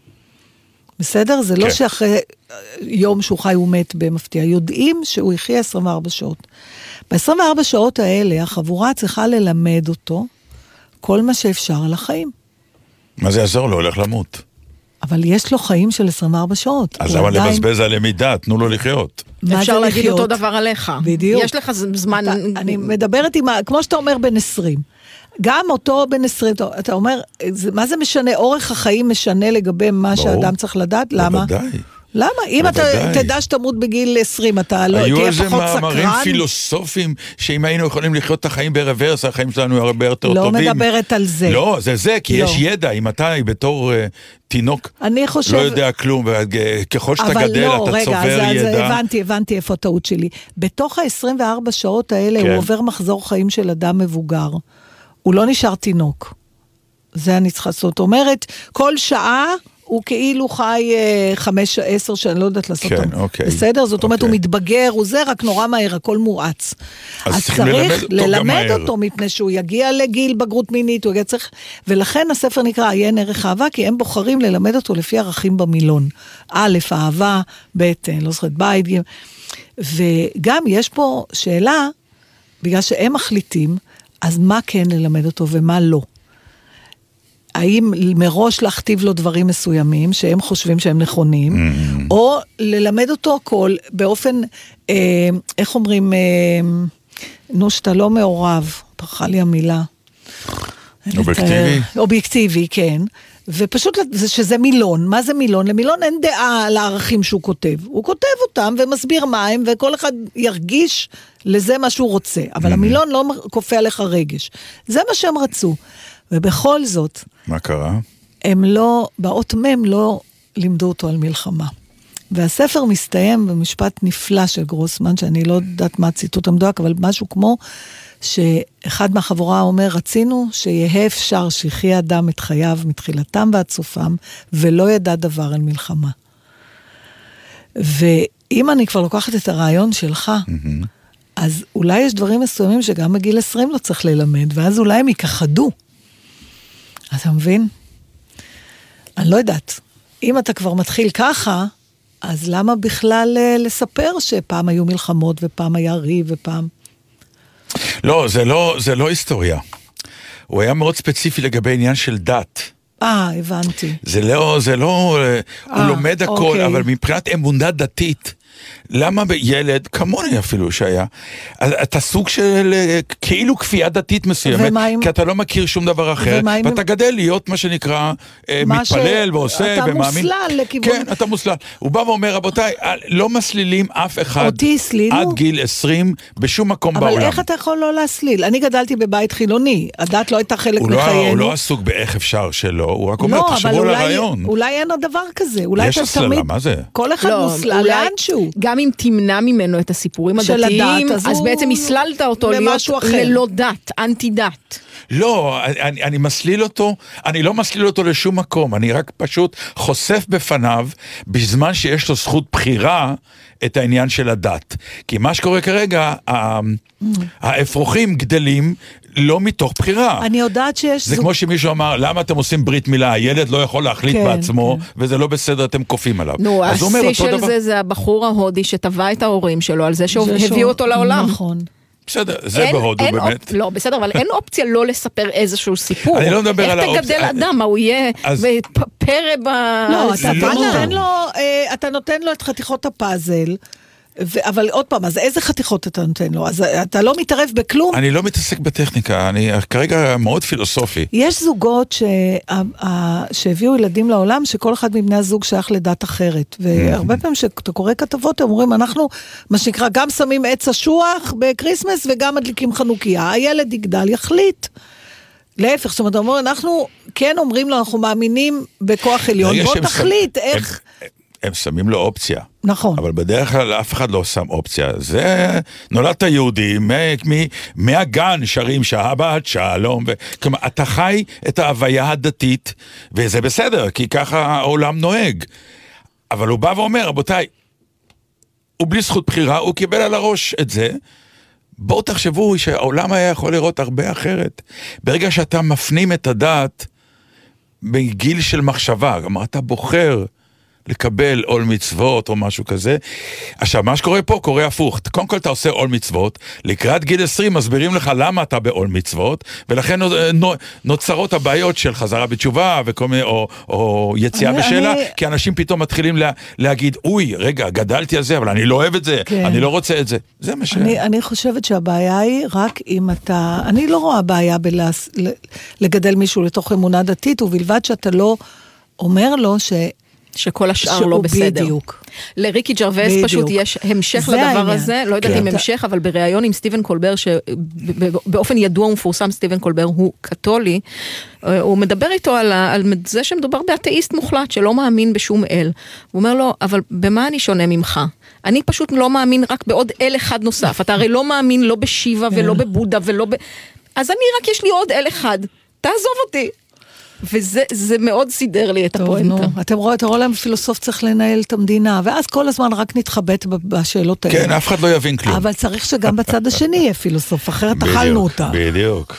בסדר? זה לא שאחרי יום שהוא חי הוא מת במפתיע. יודעים שהוא יחיה עשרים וארבע שעות. ב-עשרים וארבע שעות האלה, החבורה צריכה ללמד אותו כל מה שאפשר על החיים. מה זה יעזור לו? הולך למות. אבל יש לו חיים של עשרים וארבע שעות. אז למה לבזבז על למידה? תנו לו לחיות. אפשר להגיד אותו דבר עליך. בדיוק. יש לך זמן... אני מדברת עם, כמו שאתה אומר, בן עשרים. גם אותו בן עשרים, אתה אומר, מה זה משנה? אורך החיים משנה לגבי מה שאדם צריך לדעת? למה? בוודאי. למה? אם אתה תדע שתמות בגיל עשרים, אתה לא תהיה פחות סקרן. היו איזה מאמרים פילוסופיים, שאם היינו יכולים לחיות את החיים ברוורס, החיים שלנו הרבה יותר טובים. לא מדברת על זה. לא, זה זה, כי יש ידע, אם אתה בתור תינוק, לא יודע כלום, וככל שאתה גדל, אתה צובר ידע. אבל לא, רגע, הבנתי, הבנתי איפה הטעות שלי. בתוך ה-עשרים וארבע שעות האלה, הוא עובר מחזור חיים של אדם מבוגר. הוא לא נשאר תינוק. זה אני צריכה לעשות. זאת אומרת, כל שעה הוא כאילו חי חמש, עשר שאני לא יודעת לעשות. כן, אוקיי. בסדר? זאת אומרת, הוא מתבגר, הוא זה רק נורא מהר, הכל מואץ. אז צריך ללמד אותו, מפני שהוא יגיע לגיל בגרות מינית, הוא יגיע צריך, ולכן הספר נקרא עיין ערך אהבה, כי הם בוחרים ללמד אותו לפי ערכים במילון. א', אהבה, ב', לא זוכרת, בית, ג', וגם יש פה שאלה, בגלל שהם מחליטים, אז מה כן ללמד אותו ומה לא? האם מראש להכתיב לו דברים מסוימים, שהם חושבים שהם נכונים, mm. או ללמד אותו הכל באופן, אה, איך אומרים, אה, נו, שאתה לא מעורב, פרחה לי המילה. אובייקטיבי? אובייקטיבי, כן. ופשוט שזה מילון. מה זה מילון? למילון אין דעה על הערכים שהוא כותב. הוא כותב אותם ומסביר מה הם, וכל אחד ירגיש לזה מה שהוא רוצה. אבל mm. המילון לא כופה עליך רגש. זה מה שהם רצו. ובכל זאת, מה קרה? הם לא, באות מם לא לימדו אותו על מלחמה. והספר מסתיים במשפט נפלא של גרוסמן, שאני לא יודעת מה הציטוט המדויק, אבל משהו כמו שאחד מהחבורה אומר, רצינו שיהיה אפשר שיחיה אדם את חייו מתחילתם ועד סופם, ולא ידע דבר על מלחמה. ואם אני כבר לוקחת את הרעיון שלך, mm-hmm. אז אולי יש דברים מסוימים שגם בגיל עשרים לא צריך ללמד, ואז אולי הם ייכחדו. אתה מבין? אני לא יודעת. אם אתה כבר מתחיל ככה, אז למה בכלל לספר שפעם היו מלחמות ופעם היה ריב ופעם... לא, זה לא, זה לא היסטוריה. הוא היה מאוד ספציפי לגבי עניין של דת. אה, הבנתי. זה לא, זה לא, הוא לומד הכל, אבל מבחינת אמונה דתית, למה ילד, כמוני אפילו שהיה, אתה סוג של כאילו כפייה דתית מסוימת, כי אתה לא מכיר שום דבר אחר, ואתה גדל להיות מה שנקרא מתפלל ועושה ומאמין. אתה מוסלל לכיוון. כן, אתה מוסלל. הוא בא ואומר, רבותיי, לא מסלילים אף אחד עד גיל עשרים בשום מקום בעולם. אבל איך אתה יכול לא להסליל? אני גדלתי בבית חילוני, הדת לא הייתה חלק מחיינו. הוא לא עסוק באיך אפשר שלא, הוא רק אומר, תחשבו על הרעיון. אולי אין הדבר כזה. יש הסללה, מה זה? כל אחד מוסלל לאנשהו. גם אם תמנע ממנו את הסיפורים הדתיים, אז, אז בעצם הסללת אותו להיות ללא דת, אנטי דת. לא, אני, אני מסליל אותו, אני לא מסליל אותו לשום מקום, אני רק פשוט חושף בפניו, בזמן שיש לו זכות בחירה, את העניין של הדת. כי מה שקורה כרגע, האפרוחים גדלים לא מתוך בחירה. אני יודעת שיש... זה כמו שמישהו אמר, למה אתם עושים ברית מילה? הילד לא יכול להחליט בעצמו, וזה לא בסדר, אתם קופים עליו. נו, השיא של זה זה הבחור ההודי שטבע את ההורים שלו, על זה שהביאו אותו לעולם. נכון. בסדר, זה בהודו באמת. לא, בסדר, אבל אין אופציה לא לספר איזשהו סיפור. אני לא מדבר על האופציה. איך תגדל אדם, מה הוא יהיה פרא ב... לא, אתה נותן לו את חתיכות הפאזל, אבל עוד פעם, אז איזה חתיכות אתה נותן לו? אז אתה לא מתערב בכלום? אני לא מתעסק בטכניקה, אני כרגע מאוד פילוסופי. יש זוגות שהביאו ילדים לעולם, שכל אחד מבני הזוג שייך לדת אחרת, והרבה פעמים שאתה קורא כתבות, הם אומרים, אנחנו, מה שנקרא, גם שמים עץ אשוח בקריסמס, וגם מדליקים חנוכיה. הילד יגדל, יחליט. להפך, זאת אומרת, אנחנו כן אומרים לו, אנחנו מאמינים בכוח עליון, בוא תחליט איך... הם שמים לו אופציה. נכון. אבל בדרך כלל אף אחד לא שם אופציה. זה נולדת יהודי, מהגן שרים שבת, שלום. כלומר, אתה חי את ההוויה הדתית, וזה בסדר, כי ככה העולם נוהג. אבל הוא בא ואומר, רבותיי, הוא בלי זכות בחירה, הוא קיבל על הראש את זה. בואו תחשבו שהעולם היה יכול לראות הרבה אחרת. ברגע שאתה מפנים את הדת, בגיל של מחשבה, כלומר, אתה בוחר, לקבל עול מצוות או משהו כזה. עכשיו, מה שקורה פה קורה הפוך. קודם כל אתה עושה עול מצוות, לקראת גיל עשרים מסבירים לך למה אתה בעול מצוות, ולכן נוצרות הבעיות של חזרה בתשובה, וכל מיני, או, או יציאה אני, בשאלה, אני... כי אנשים פתאום מתחילים לה, להגיד, אוי, רגע, גדלתי על זה, אבל אני לא אוהב את זה, כן. אני לא רוצה את זה. זה מה ש... אני, אני חושבת שהבעיה היא רק אם אתה... אני לא רואה בעיה בלס... לגדל מישהו לתוך אמונה דתית, ובלבד שאתה לא אומר לו ש... שכל השאר לא בסדר. בדיוק. לריקי ג'רווס פשוט יש המשך לדבר הזה, לא יודעת אם המשך, אבל בריאיון עם סטיבן קולבר, שבאופן ידוע ומפורסם סטיבן קולבר הוא קתולי, הוא מדבר איתו על זה שמדובר באתאיסט מוחלט, שלא מאמין בשום אל. הוא אומר לו, אבל במה אני שונה ממך? אני פשוט לא מאמין רק בעוד אל אחד נוסף. אתה הרי לא מאמין לא בשיבה ולא בבודה ולא ב... אז אני רק יש לי עוד אל אחד. תעזוב אותי. וזה מאוד סידר לי את הפואנטה. אתם רואים, אתה רואה להם פילוסוף צריך לנהל את המדינה, ואז כל הזמן רק נתחבט בשאלות האלה. כן, אף אחד לא יבין כלום. אבל צריך שגם בצד השני יהיה פילוסוף, אחרת אכלנו אותה. בדיוק.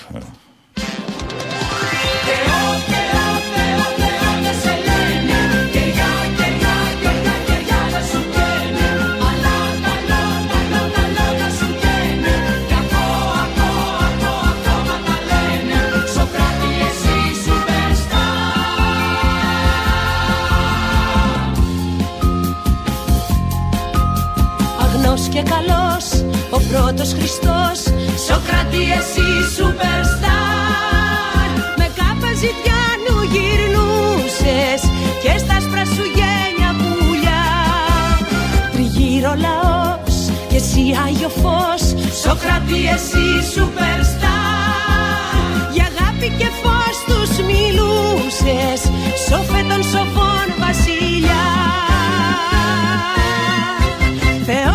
Και καλός, ο πρώτος Χριστός, Σοκράτη εσύ σούπερσταρ. Με κάπα ζητιάνου γυρνούσες και στα άσπρα σου γένια πουλιά. Τριγύρω λαός και εσύ Άγιο Φως, Σοκράτη εσύ σούπερσταρ. Για αγάπη και φως τους μιλούσες, σοφέ των σοφών βασιλιά. Θεό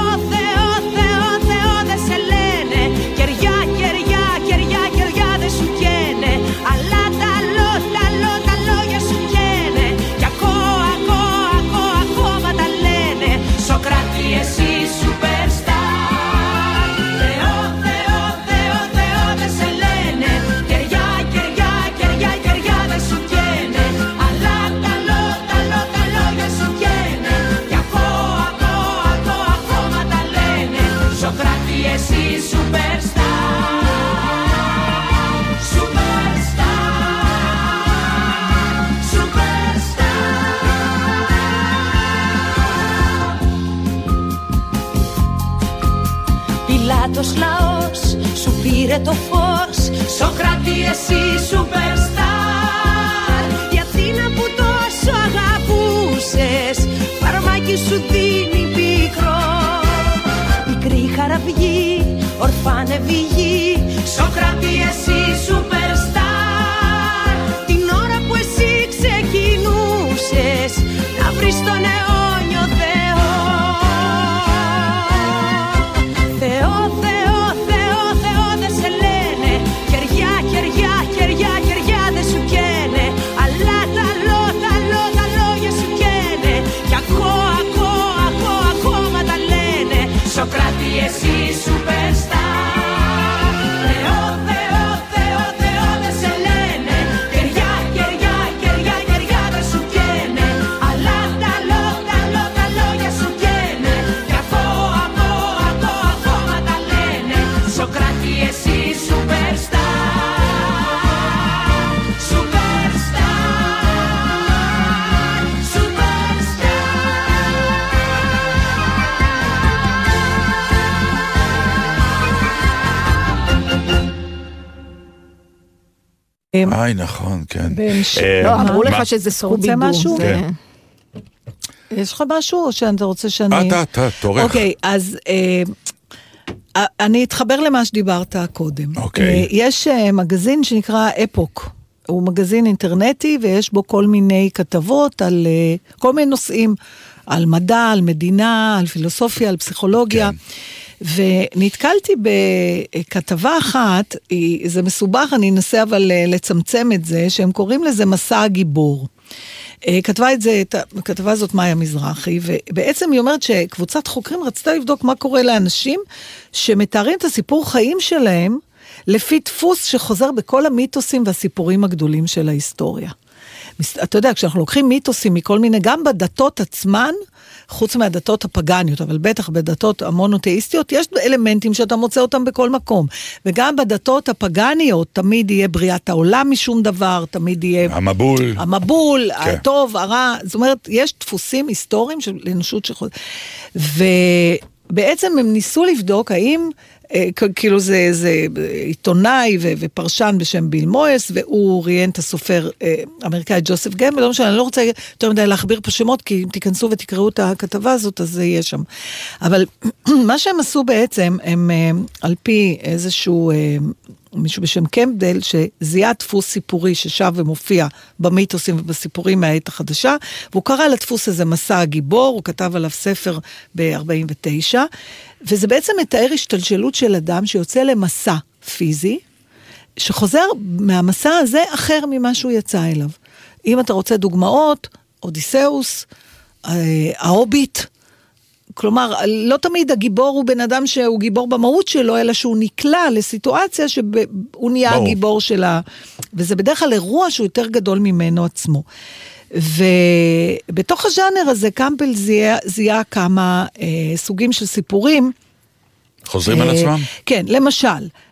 Πιλάτος λαός σου πήρε το φως, Σοκράτη εσύ σούπερσταρ. Η Αθήνα που τόσο αγαπούσες, φαρμάκι σου δίνει πικρό. Μικρή χαραυγή, ορφάνευη γη, Σοκράτη εσύ σούπερσταρ. Την ώρα που εσύ ξεκινούσες να βρεις τον αιώνιο Θεό. Θεό, Θεό, Θεό, Θεό δεν σε λένε. Χεριά, χεριά, χεριά, χεριά δεν σου καίνε. Αλλά τα λό, τα λό, τα λόγια σου καίνε. Κι ακόμα, ακόμα, ακόμα, ακόμα τα λένε. Σοκράτη εσύ σούπερσταρ. איי, נכון, כן. לא, אמרו לך שזה סקובי דו. יש לך משהו או שאתה רוצה שאני... אתה, אתה, תורך. אוקיי, אז אני אתחבר למה שדיברת קודם. אוקיי. יש מגזין שנקרא אפוק. הוא מגזין אינטרנטי ויש בו כל מיני כתבות על כל מיני נושאים, על מדע, על מדינה, על פילוסופיה, על פסיכולוגיה. ונתקלתי בכתבה אחת, זה מסובך, אני אנסה אבל לצמצם את זה, שהם קוראים לזה מסע הגיבור. כתבה את זה, הכתבה הזאת מאיה מזרחי, ובעצם היא אומרת שקבוצת חוקרים רצתה לבדוק מה קורה לאנשים, שמתארים את הסיפור חיים שלהם, לפי דפוס שחוזר בכל המיתוסים והסיפורים הגדולים של ההיסטוריה. אתה יודע, כשאנחנו לוקחים מיתוסים מכל מיני, גם בדתות עצמן, חוץ מהדתות הפגניות, אבל בטח בדתות המונותאיסטיות, יש אלמנטים שאתה מוצא אותם בכל מקום. וגם בדתות הפגניות, תמיד יהיה בריאת העולם משום דבר, תמיד יהיה... המבול. המבול, כן. הטוב, הרע. זאת אומרת, יש דפוסים היסטוריים של אנושות שחוזר. ובעצם הם ניסו לבדוק האם כאילו זה, זה עיתונאי ו, ופרשן בשם ביל מויס, והוא ראיין את הסופר אמריקאי ג'וסף גמבל, לא משנה, אני לא רוצה יותר מדי להכביר פה שמות, כי אם תיכנסו ותקראו את הכתבה הזאת, אז זה יהיה שם. אבל מה שהם עשו בעצם, הם על פי איזשהו מישהו בשם קמפבל, שזיהה דפוס סיפורי ששב ומופיע במיתוסים ובסיפורים מהעת החדשה, והוא קרא לדפוס הזה מסע הגיבור, הוא כתב עליו ספר ב-ארבעים ותשע, וזה בעצם מתאר השתלשלות של אדם שיוצא למסע פיזי, שחוזר מהמסע הזה אחר ממה שהוא יצא אליו. אם אתה רוצה דוגמאות, אודיסאוס, ההוביט, כלומר, לא תמיד הגיבור הוא בן אדם שהוא גיבור במהות שלו, אלא שהוא נקלע לסיטואציה שהוא נהיה ברור. הגיבור שלה, וזה בדרך כלל אירוע שהוא יותר גדול ממנו עצמו. ובתוך הז'אנר הזה, קמפל זיהה, זיהה כמה אה, סוגים של סיפורים. חוזרים אה, על עצמם? כן, למשל,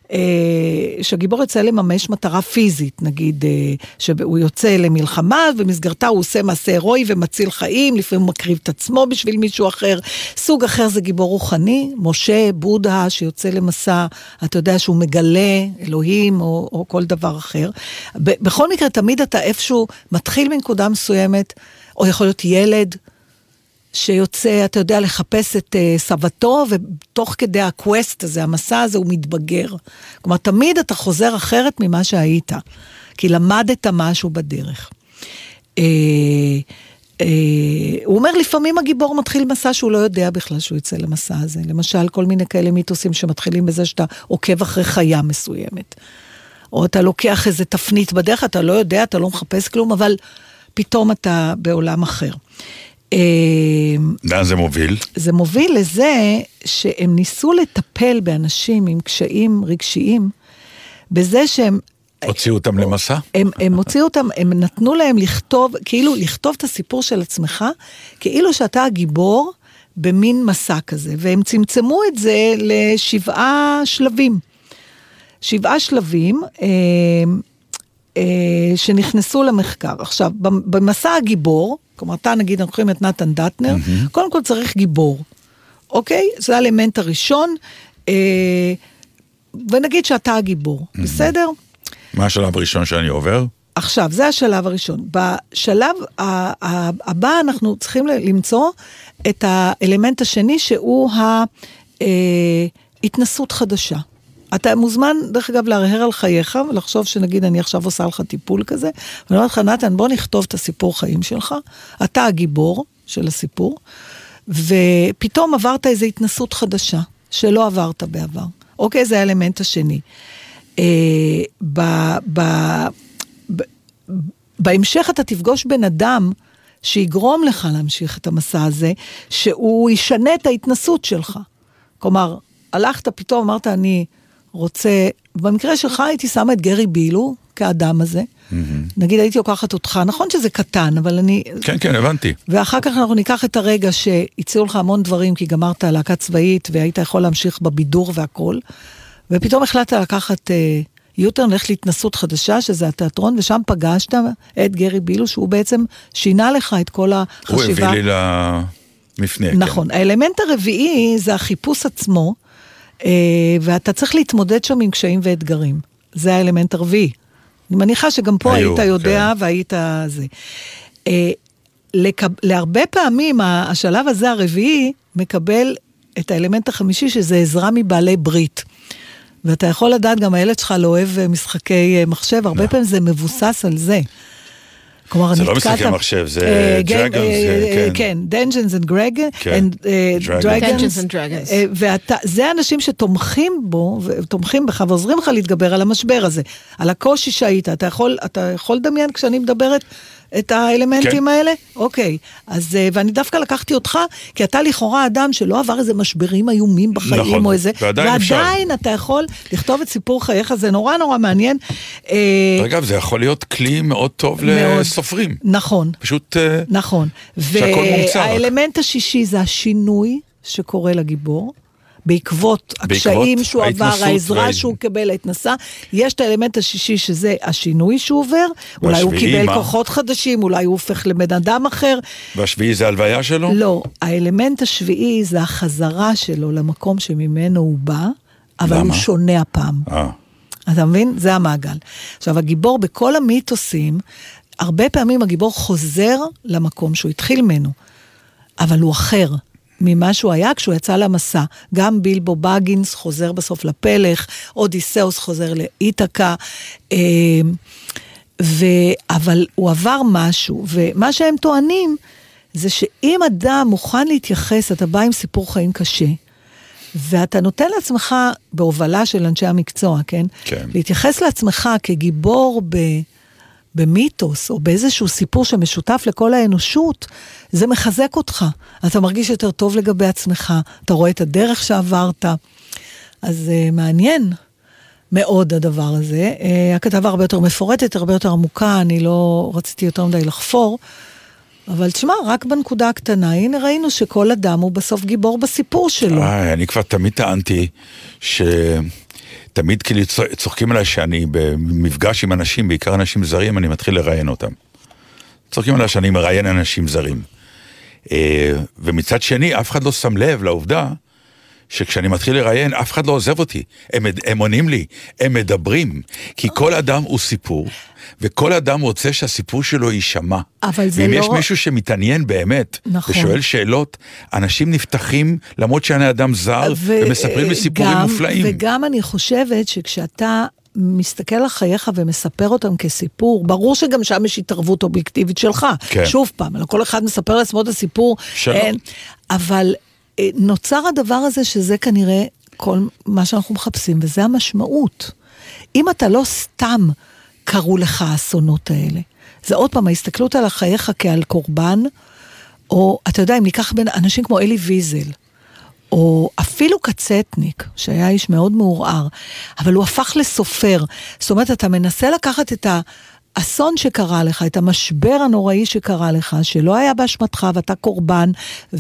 שהגיבור יוצא לממש מטרה פיזית, נגיד שהוא יוצא למלחמה, ובמסגרתה הוא עושה מעשה הירואי ומציל חיים, לפעמים הוא מקריב את עצמו בשביל מישהו אחר. סוג אחר זה גיבור רוחני, משה, בודה, שיוצא למסע, אתה יודע שהוא מגלה אלוהים או, או כל דבר אחר. בכל מקרה, תמיד אתה איפשהו מתחיל מנקודה מסוימת, או יכול להיות ילד, שיוצא, אתה יודע, לחפש את uh, סבתו, ותוך כדי הקווסט הזה, המסע הזה, הוא מתבגר. כלומר, תמיד אתה חוזר אחרת ממה שהיית, כי למדת משהו בדרך. Uh, uh, הוא אומר, לפעמים הגיבור מתחיל מסע שהוא לא יודע בכלל שהוא יצא למסע הזה. למשל, כל מיני כאלה מיתוסים שמתחילים בזה שאתה עוקב אחרי חיה מסוימת. או אתה לוקח איזה תפנית בדרך, אתה לא יודע, אתה לא מחפש כלום, אבל פתאום אתה בעולם אחר. לאן זה מוביל? זה מוביל לזה שהם ניסו לטפל באנשים עם קשיים רגשיים, בזה שהם... הוציאו אותם למסע? הם, הם הוציאו אותם, הם נתנו להם לכתוב, כאילו לכתוב את הסיפור של עצמך, כאילו שאתה הגיבור במין מסע כזה, והם צמצמו את זה לשבעה שלבים. שבעה שלבים אה, אה, שנכנסו למחקר. עכשיו, במסע הגיבור, כלומר, אתה נגיד, אנחנו יכולים את נתן דטנר, mm-hmm. קודם כל צריך גיבור, אוקיי? זה האלמנט הראשון, אה, ונגיד שאתה הגיבור, mm-hmm. בסדר? מה השלב הראשון שאני עובר? עכשיו, זה השלב הראשון. בשלב הבא אנחנו צריכים למצוא את האלמנט השני, שהוא ההתנסות חדשה. אתה מוזמן, דרך אגב, להרהר על חייך, ולחשוב שנגיד, אני עכשיו עושה לך טיפול כזה, ואני אומרת לך, נתן, בוא נכתוב את הסיפור חיים שלך, אתה הגיבור של הסיפור, ופתאום עברת איזו התנסות חדשה, שלא עברת בעבר. אוקיי, זה האלמנט השני. אה, ב, ב, ב, בהמשך אתה תפגוש בן אדם, שיגרום לך להמשיך את המסע הזה, שהוא ישנה את ההתנסות שלך. כלומר, הלכת פתאום, אמרת, אני רוצה, במקרה שלך הייתי שמה את גרי בילו, כאדם הזה, mm-hmm. נגיד הייתי לוקחת אותך, נכון שזה קטן, אבל אני... כן, כן, הבנתי. ואחר כך אנחנו ניקח את הרגע שיציעו לך המון דברים, כי גמרת להקה צבאית, והיית יכול להמשיך בבידור והכל, ופתאום החלטת לקחת יוטרן, ללכת להתנסות חדשה, שזה התיאטרון, ושם פגשת את גרי בילו, שהוא בעצם שינה לך את כל החשיבה. הוא הביא לי למפנה, נכון. כן. האלמנט הרביעי זה החיפוש עצמו, ואתה צריך להתמודד שם עם קשיים ואתגרים. זה האלמנט הרביעי. אני מניחה שגם פה היו, היית יודע כן. והיית זה. להרבה פעמים השלב הזה הרביעי מקבל את האלמנט החמישי, שזה עזרה מבעלי ברית. ואתה יכול לדעת, גם הילד שלך לא אוהב משחקי מחשב, הרבה לא. פעמים זה מבוסס על זה. כלומר, זה לא משחקי מחשב, זה דרגונס, כן. כן, Dungeons and Dragons, וזה אנשים שתומכים בו, ותומכים בך, ועוזרים לך להתגבר על המשבר הזה, על הקושי שהיית, אתה יכול לדמיין כשאני מדברת את האלמנטים האלה? אוקיי, אז, ואני דווקא לקחתי אותך, כי אתה לכאורה אדם שלא עבר איזה משברים איומים בחיים או איזה, ועדיין אתה יכול לכתוב את סיפור חייך, זה נורא נורא מעניין. אגב, זה יכול להיות כלי מאוד טוב לסופרים. נכון. פשוט נכון. שהכל מומצא. והאלמנט השישי זה השינוי שקורה לגיבור, בעקבות הקשיים שהוא עבר, העזרה שהוא קיבל, ההתנסה, יש את האלמנט השישי שזה השינוי שהוא עובר, אולי הוא קיבל כוחות חדשים, אולי הוא הופך לבן אדם אחר. והשביעי זה הלוויה שלו? לא, האלמנט השביעי זה החזרה שלו למקום שממנו הוא בא, אבל למה? הוא שונה הפעם. אה. אתה מבין? זה המעגל. עכשיו, הגיבור בכל המיתוסים, הרבה פעמים הגיבור חוזר למקום שהוא התחיל ממנו, אבל הוא אחר ממה שהוא היה כשהוא יצא למסע. גם בילבו בגינס חוזר בסוף לפלך, אודיסאוס חוזר לאיתקה, ו... אבל הוא עבר משהו, ומה שהם טוענים, זה שאם אדם מוכן להתייחס, אתה בא עם סיפור חיים קשה, ואתה נותן לעצמך, בהובלה של אנשי המקצוע, כן? כן. להתייחס לעצמך כגיבור ב... במיתוס, או באיזשהו סיפור שמשותף לכל האנושות, זה מחזק אותך. אתה מרגיש יותר טוב לגבי עצמך, אתה רואה את הדרך שעברת. אז uh, מעניין מאוד הדבר הזה. Uh, הכתבה הרבה יותר מפורטת, הרבה יותר עמוקה, אני לא רציתי יותר מדי לחפור, אבל תשמע, רק בנקודה הקטנה, הנה ראינו שכל אדם הוא בסוף גיבור בסיפור שלו. אה, אני כבר תמיד טענתי ש... תמיד כאילו צוחקים עליי שאני במפגש עם אנשים, בעיקר אנשים זרים, אני מתחיל לראיין אותם. צוחקים עליי שאני מראיין אנשים זרים. ומצד שני, אף אחד לא שם לב לעובדה, שכשאני מתחיל לראיין, אף אחד לא עוזב אותי. הם, הם עונים לי, הם מדברים. כי כל אדם הוא סיפור, וכל אדם רוצה שהסיפור שלו יישמע. אבל זה ואם לא... יש מישהו שמתעניין באמת, נכון. ושואל שאלות, אנשים נפתחים, למרות שאני אדם זר, ו... ומספרים לי סיפורים גם, מופלאים. וגם אני חושבת שכשאתה מסתכל על חייך ומספר אותם כסיפור, ברור שגם שם יש התערבות אובייקטיבית שלך. כן. שוב פעם, כל אחד מספר לעצמו את הסיפור. שלום. אין, אבל נוצר הדבר הזה שזה כנראה כל מה שאנחנו מחפשים, וזה המשמעות. אם אתה לא סתם קראו לך האסונות האלה, זה עוד פעם, ההסתכלות על החייך כעל קורבן, או אתה יודע, אם ניקח בין אנשים כמו אלי ויזל, או אפילו קצטניק, שהיה איש מאוד מעורער, אבל הוא הפך לסופר. זאת אומרת, אתה מנסה לקחת את האסון שקרה לך, את המשבר הנוראי שקרה לך, שלא היה באשמתך, ואתה קורבן,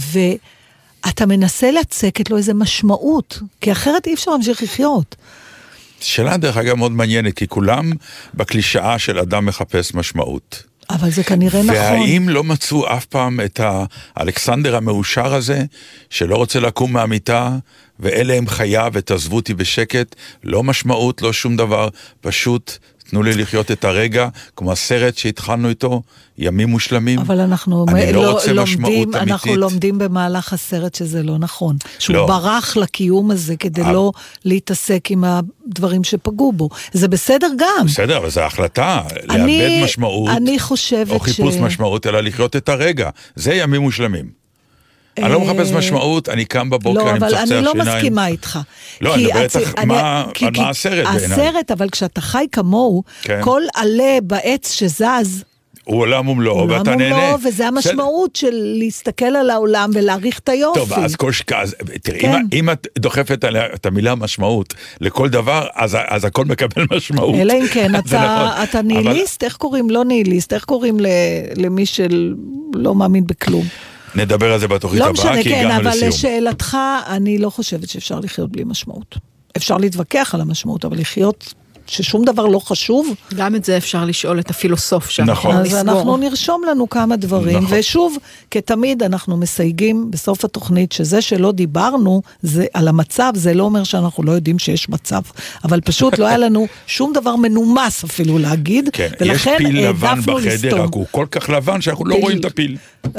ואתה מנסה לצקת לו איזו משמעות, כי אחרת אי אפשר להמשיך לחיות. שאלה דרך אגב מאוד מעניינת, כי כולם בקלישאה של אדם מחפש משמעות. אבל זה כנראה נכון. והאם לא מצאו אף פעם את האלכסנדר המאושר הזה, שלא רוצה לקום מהמיטה, ואלה הם חייו ותעזבו אותי בשקט, לא משמעות, לא שום דבר, פשוט תנו לי לחיות את הרגע, כמו הסרט שהתחלנו איתו, ימים מושלמים. אבל אנחנו אני לא, לא רוצה לומדים, משמעות אנחנו אמיתית. לומדים במהלך הסרט שזה לא נכון. שהוא לא. ברח לקיום הזה כדי אבל... לא להתעסק עם הדברים שפגעו בו. זה בסדר גם. בסדר, אבל זו החלטה, אני, לאבד משמעות, אני חושבת או חיפוש ש... משמעות, אלא לחיות את הרגע. זה ימים מושלמים. אני לא מחפש משמעות, אני קם בבוקר, אני מצחצח שיניים. לא, אבל אני לא מסכימה איתך. לא, אני מדבר איתך, מה הסרט בעיניי? הסרט, אבל כשאתה חי כמוהו, כל עלה בעץ שזז, הוא עולם ומלואו, ואתה נהנה. עולם ומלואו, וזה המשמעות של להסתכל על העולם ולהעריך את היופי. טוב, אז כל שכה, תראי, אם את דוחפת את המילה משמעות לכל דבר, אז הכל מקבל משמעות. אלא אם כן, אתה ניהיליסט, איך קוראים? לא ניהיליסט, איך קוראים למי שלא מאמין בכלום? נדבר על זה בתוכנית הבאה, הבאה, כי הגענו לסיום. לא משנה, כן, אבל לשאלתך, אני לא חושבת שאפשר לחיות בלי משמעות. אפשר להתווכח על המשמעות, אבל לחיות ששום דבר לא חשוב. גם את זה אפשר לשאול את הפילוסוף שאנחנו נכון. אז אנחנו נרשום לנו כמה דברים, נכון. ושוב, כתמיד אנחנו מסייגים בסוף התוכנית, שזה שלא דיברנו זה, על המצב, זה לא אומר שאנחנו לא יודעים שיש מצב, אבל פשוט לא היה לנו שום דבר מנומס אפילו להגיד, כן, ולכן יש פיל לבן העדפנו בחדר, לסתום. רק הוא כל כך לבן שאנחנו לא פיל. רואים את הפיל.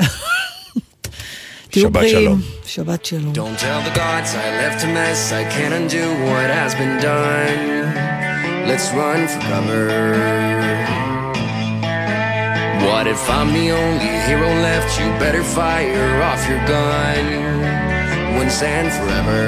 תהיו שבת בריאים. שלום. שבת שלום. Don't tell the gods I left a mess, I can't undo what has been done. Let's run for cover. What if I'm the only hero left? You better fire off your gun once and forever.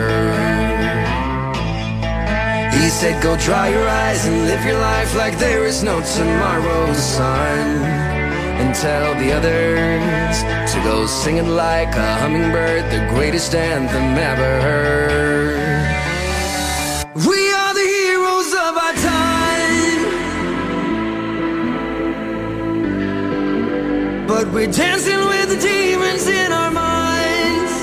He said go dry your eyes and live your life like there is no tomorrow, son. And tell the others to go singing like a hummingbird, the greatest anthem ever heard. We are the heroes of our time, but we're dancing with the demons in our minds.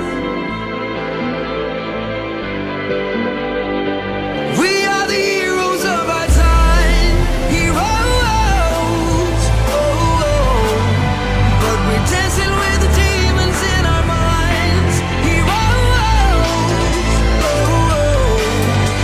We are the heroes of our time, heroes. Oh, oh. But we're dancing with the demons in our minds, heroes. Oh, oh.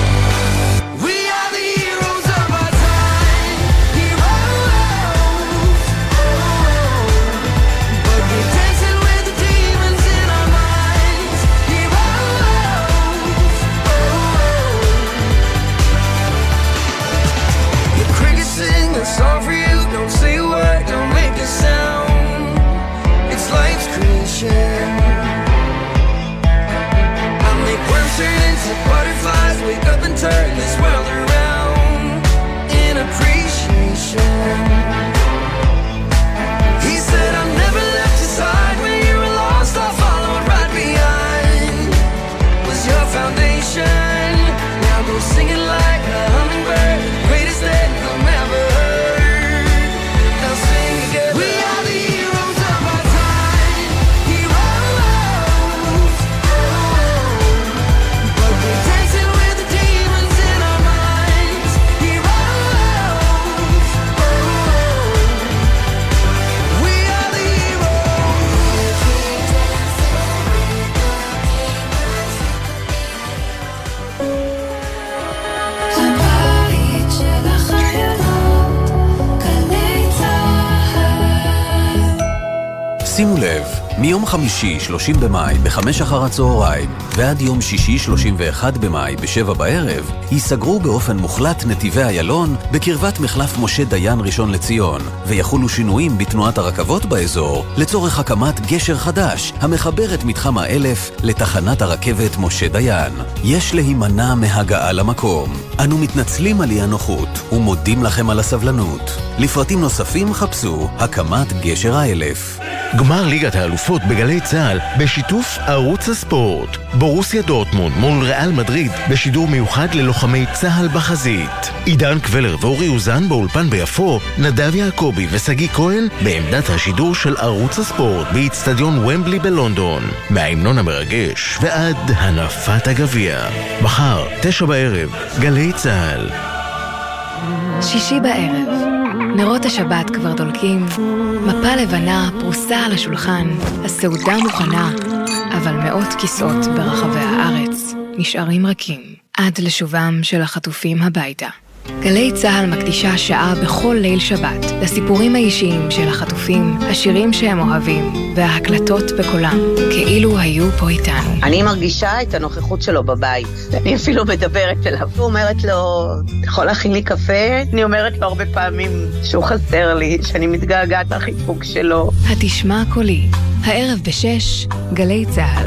שימו לב, מיום חמישי שלושים במאי בחמש אחר הצהריים ועד יום שישי שלושים ואחד במאי בשבע בערב ייסגרו באופן מוחלט נתיבי איילון בקרבת מחלף משה דיין ראשון לציון, ויחולו שינויים בתנועת הרכבות באזור לצורך הקמת גשר חדש המחבר את מתחם האלף לתחנת הרכבת משה דיין. יש להימנע מהגעה למקום. אנו מתנצלים על אי הנוחות ומודים לכם על הסבלנות. לפרטים נוספים חפשו הקמת גשר האלף. גמר ליגת האלופות בגלי צהל בשיתוף ערוץ הספורט. בורוסיה דורטמונד מול ריאל מדריד בשידור מיוחד ללוחמי צהל בחזית. עידן קבלר ואורי אוזן באולפן ביפו, נדב יעקבי וסגי כהן בעמדת השידור של ערוץ הספורט באצטדיון ומבלי בלונדון. מההמנון המרגש ועד הנפת הגביע. מחר, תשע בערב, גלי צהל. שישי בערב, נרות השבת כבר דולקים, מפה לבנה פרוסה על השולחן, הסעודה מוכנה, אבל מאות כיסאות ברחבי הארץ נשארים רכים עד לשובם של החטופים הביתה. גלי צהל מקדישה שעה בכל ליל שבת לסיפורים האישיים של החטופים, השירים שהם אוהבים וההקלטות בקולם, כאילו היו פה איתנו. אני מרגישה את הנוכחות שלו בבית. אני אפילו מדברת אליו. הוא אומרת לו, יכול להכין לי קפה? אני אומרת לו הרבה פעמים שהוא חסר לי, שאני מתגעגעת לחיבוק שלו. התשמע קולי, הערב בשש, גלי צהל.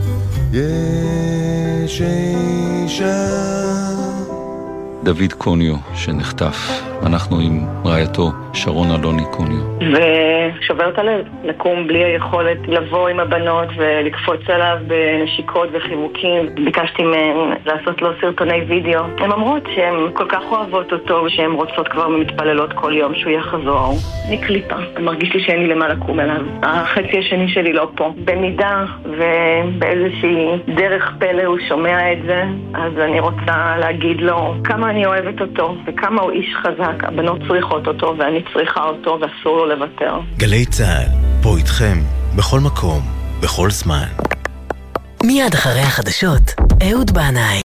יש אישה דוד קוניו שנחטף, אנחנו עם רעייתו שרון אלוני קוניו. ושובר את הלב, לקום בלי היכולת לבוא עם הבנות ולקפוץ עליו בנשיקות וחיבוקים. ביקשתי מהן לעשות לו סרטוני וידאו. הן אמרות שהן כל כך אוהבות אותו ושהן רוצות כבר ומתפללות כל יום שהוא יחזור. אני קליפה, מרגיש לי שאין לי למה לקום אליו. החצי השני שלי לא פה. במידה ובאיזושהי דרך פלא הוא שומע את זה, אז אני רוצה להגיד לו כמה אני אוהבת אותו וכמה הוא איש חזק. הבנות צריכות אותו ואני צריכה אותו ואסור לו לוותר. גלי צהל, פה איתכם, בכל מקום, בכל זמן. מיד אחרי החדשות, אהוד בנאי.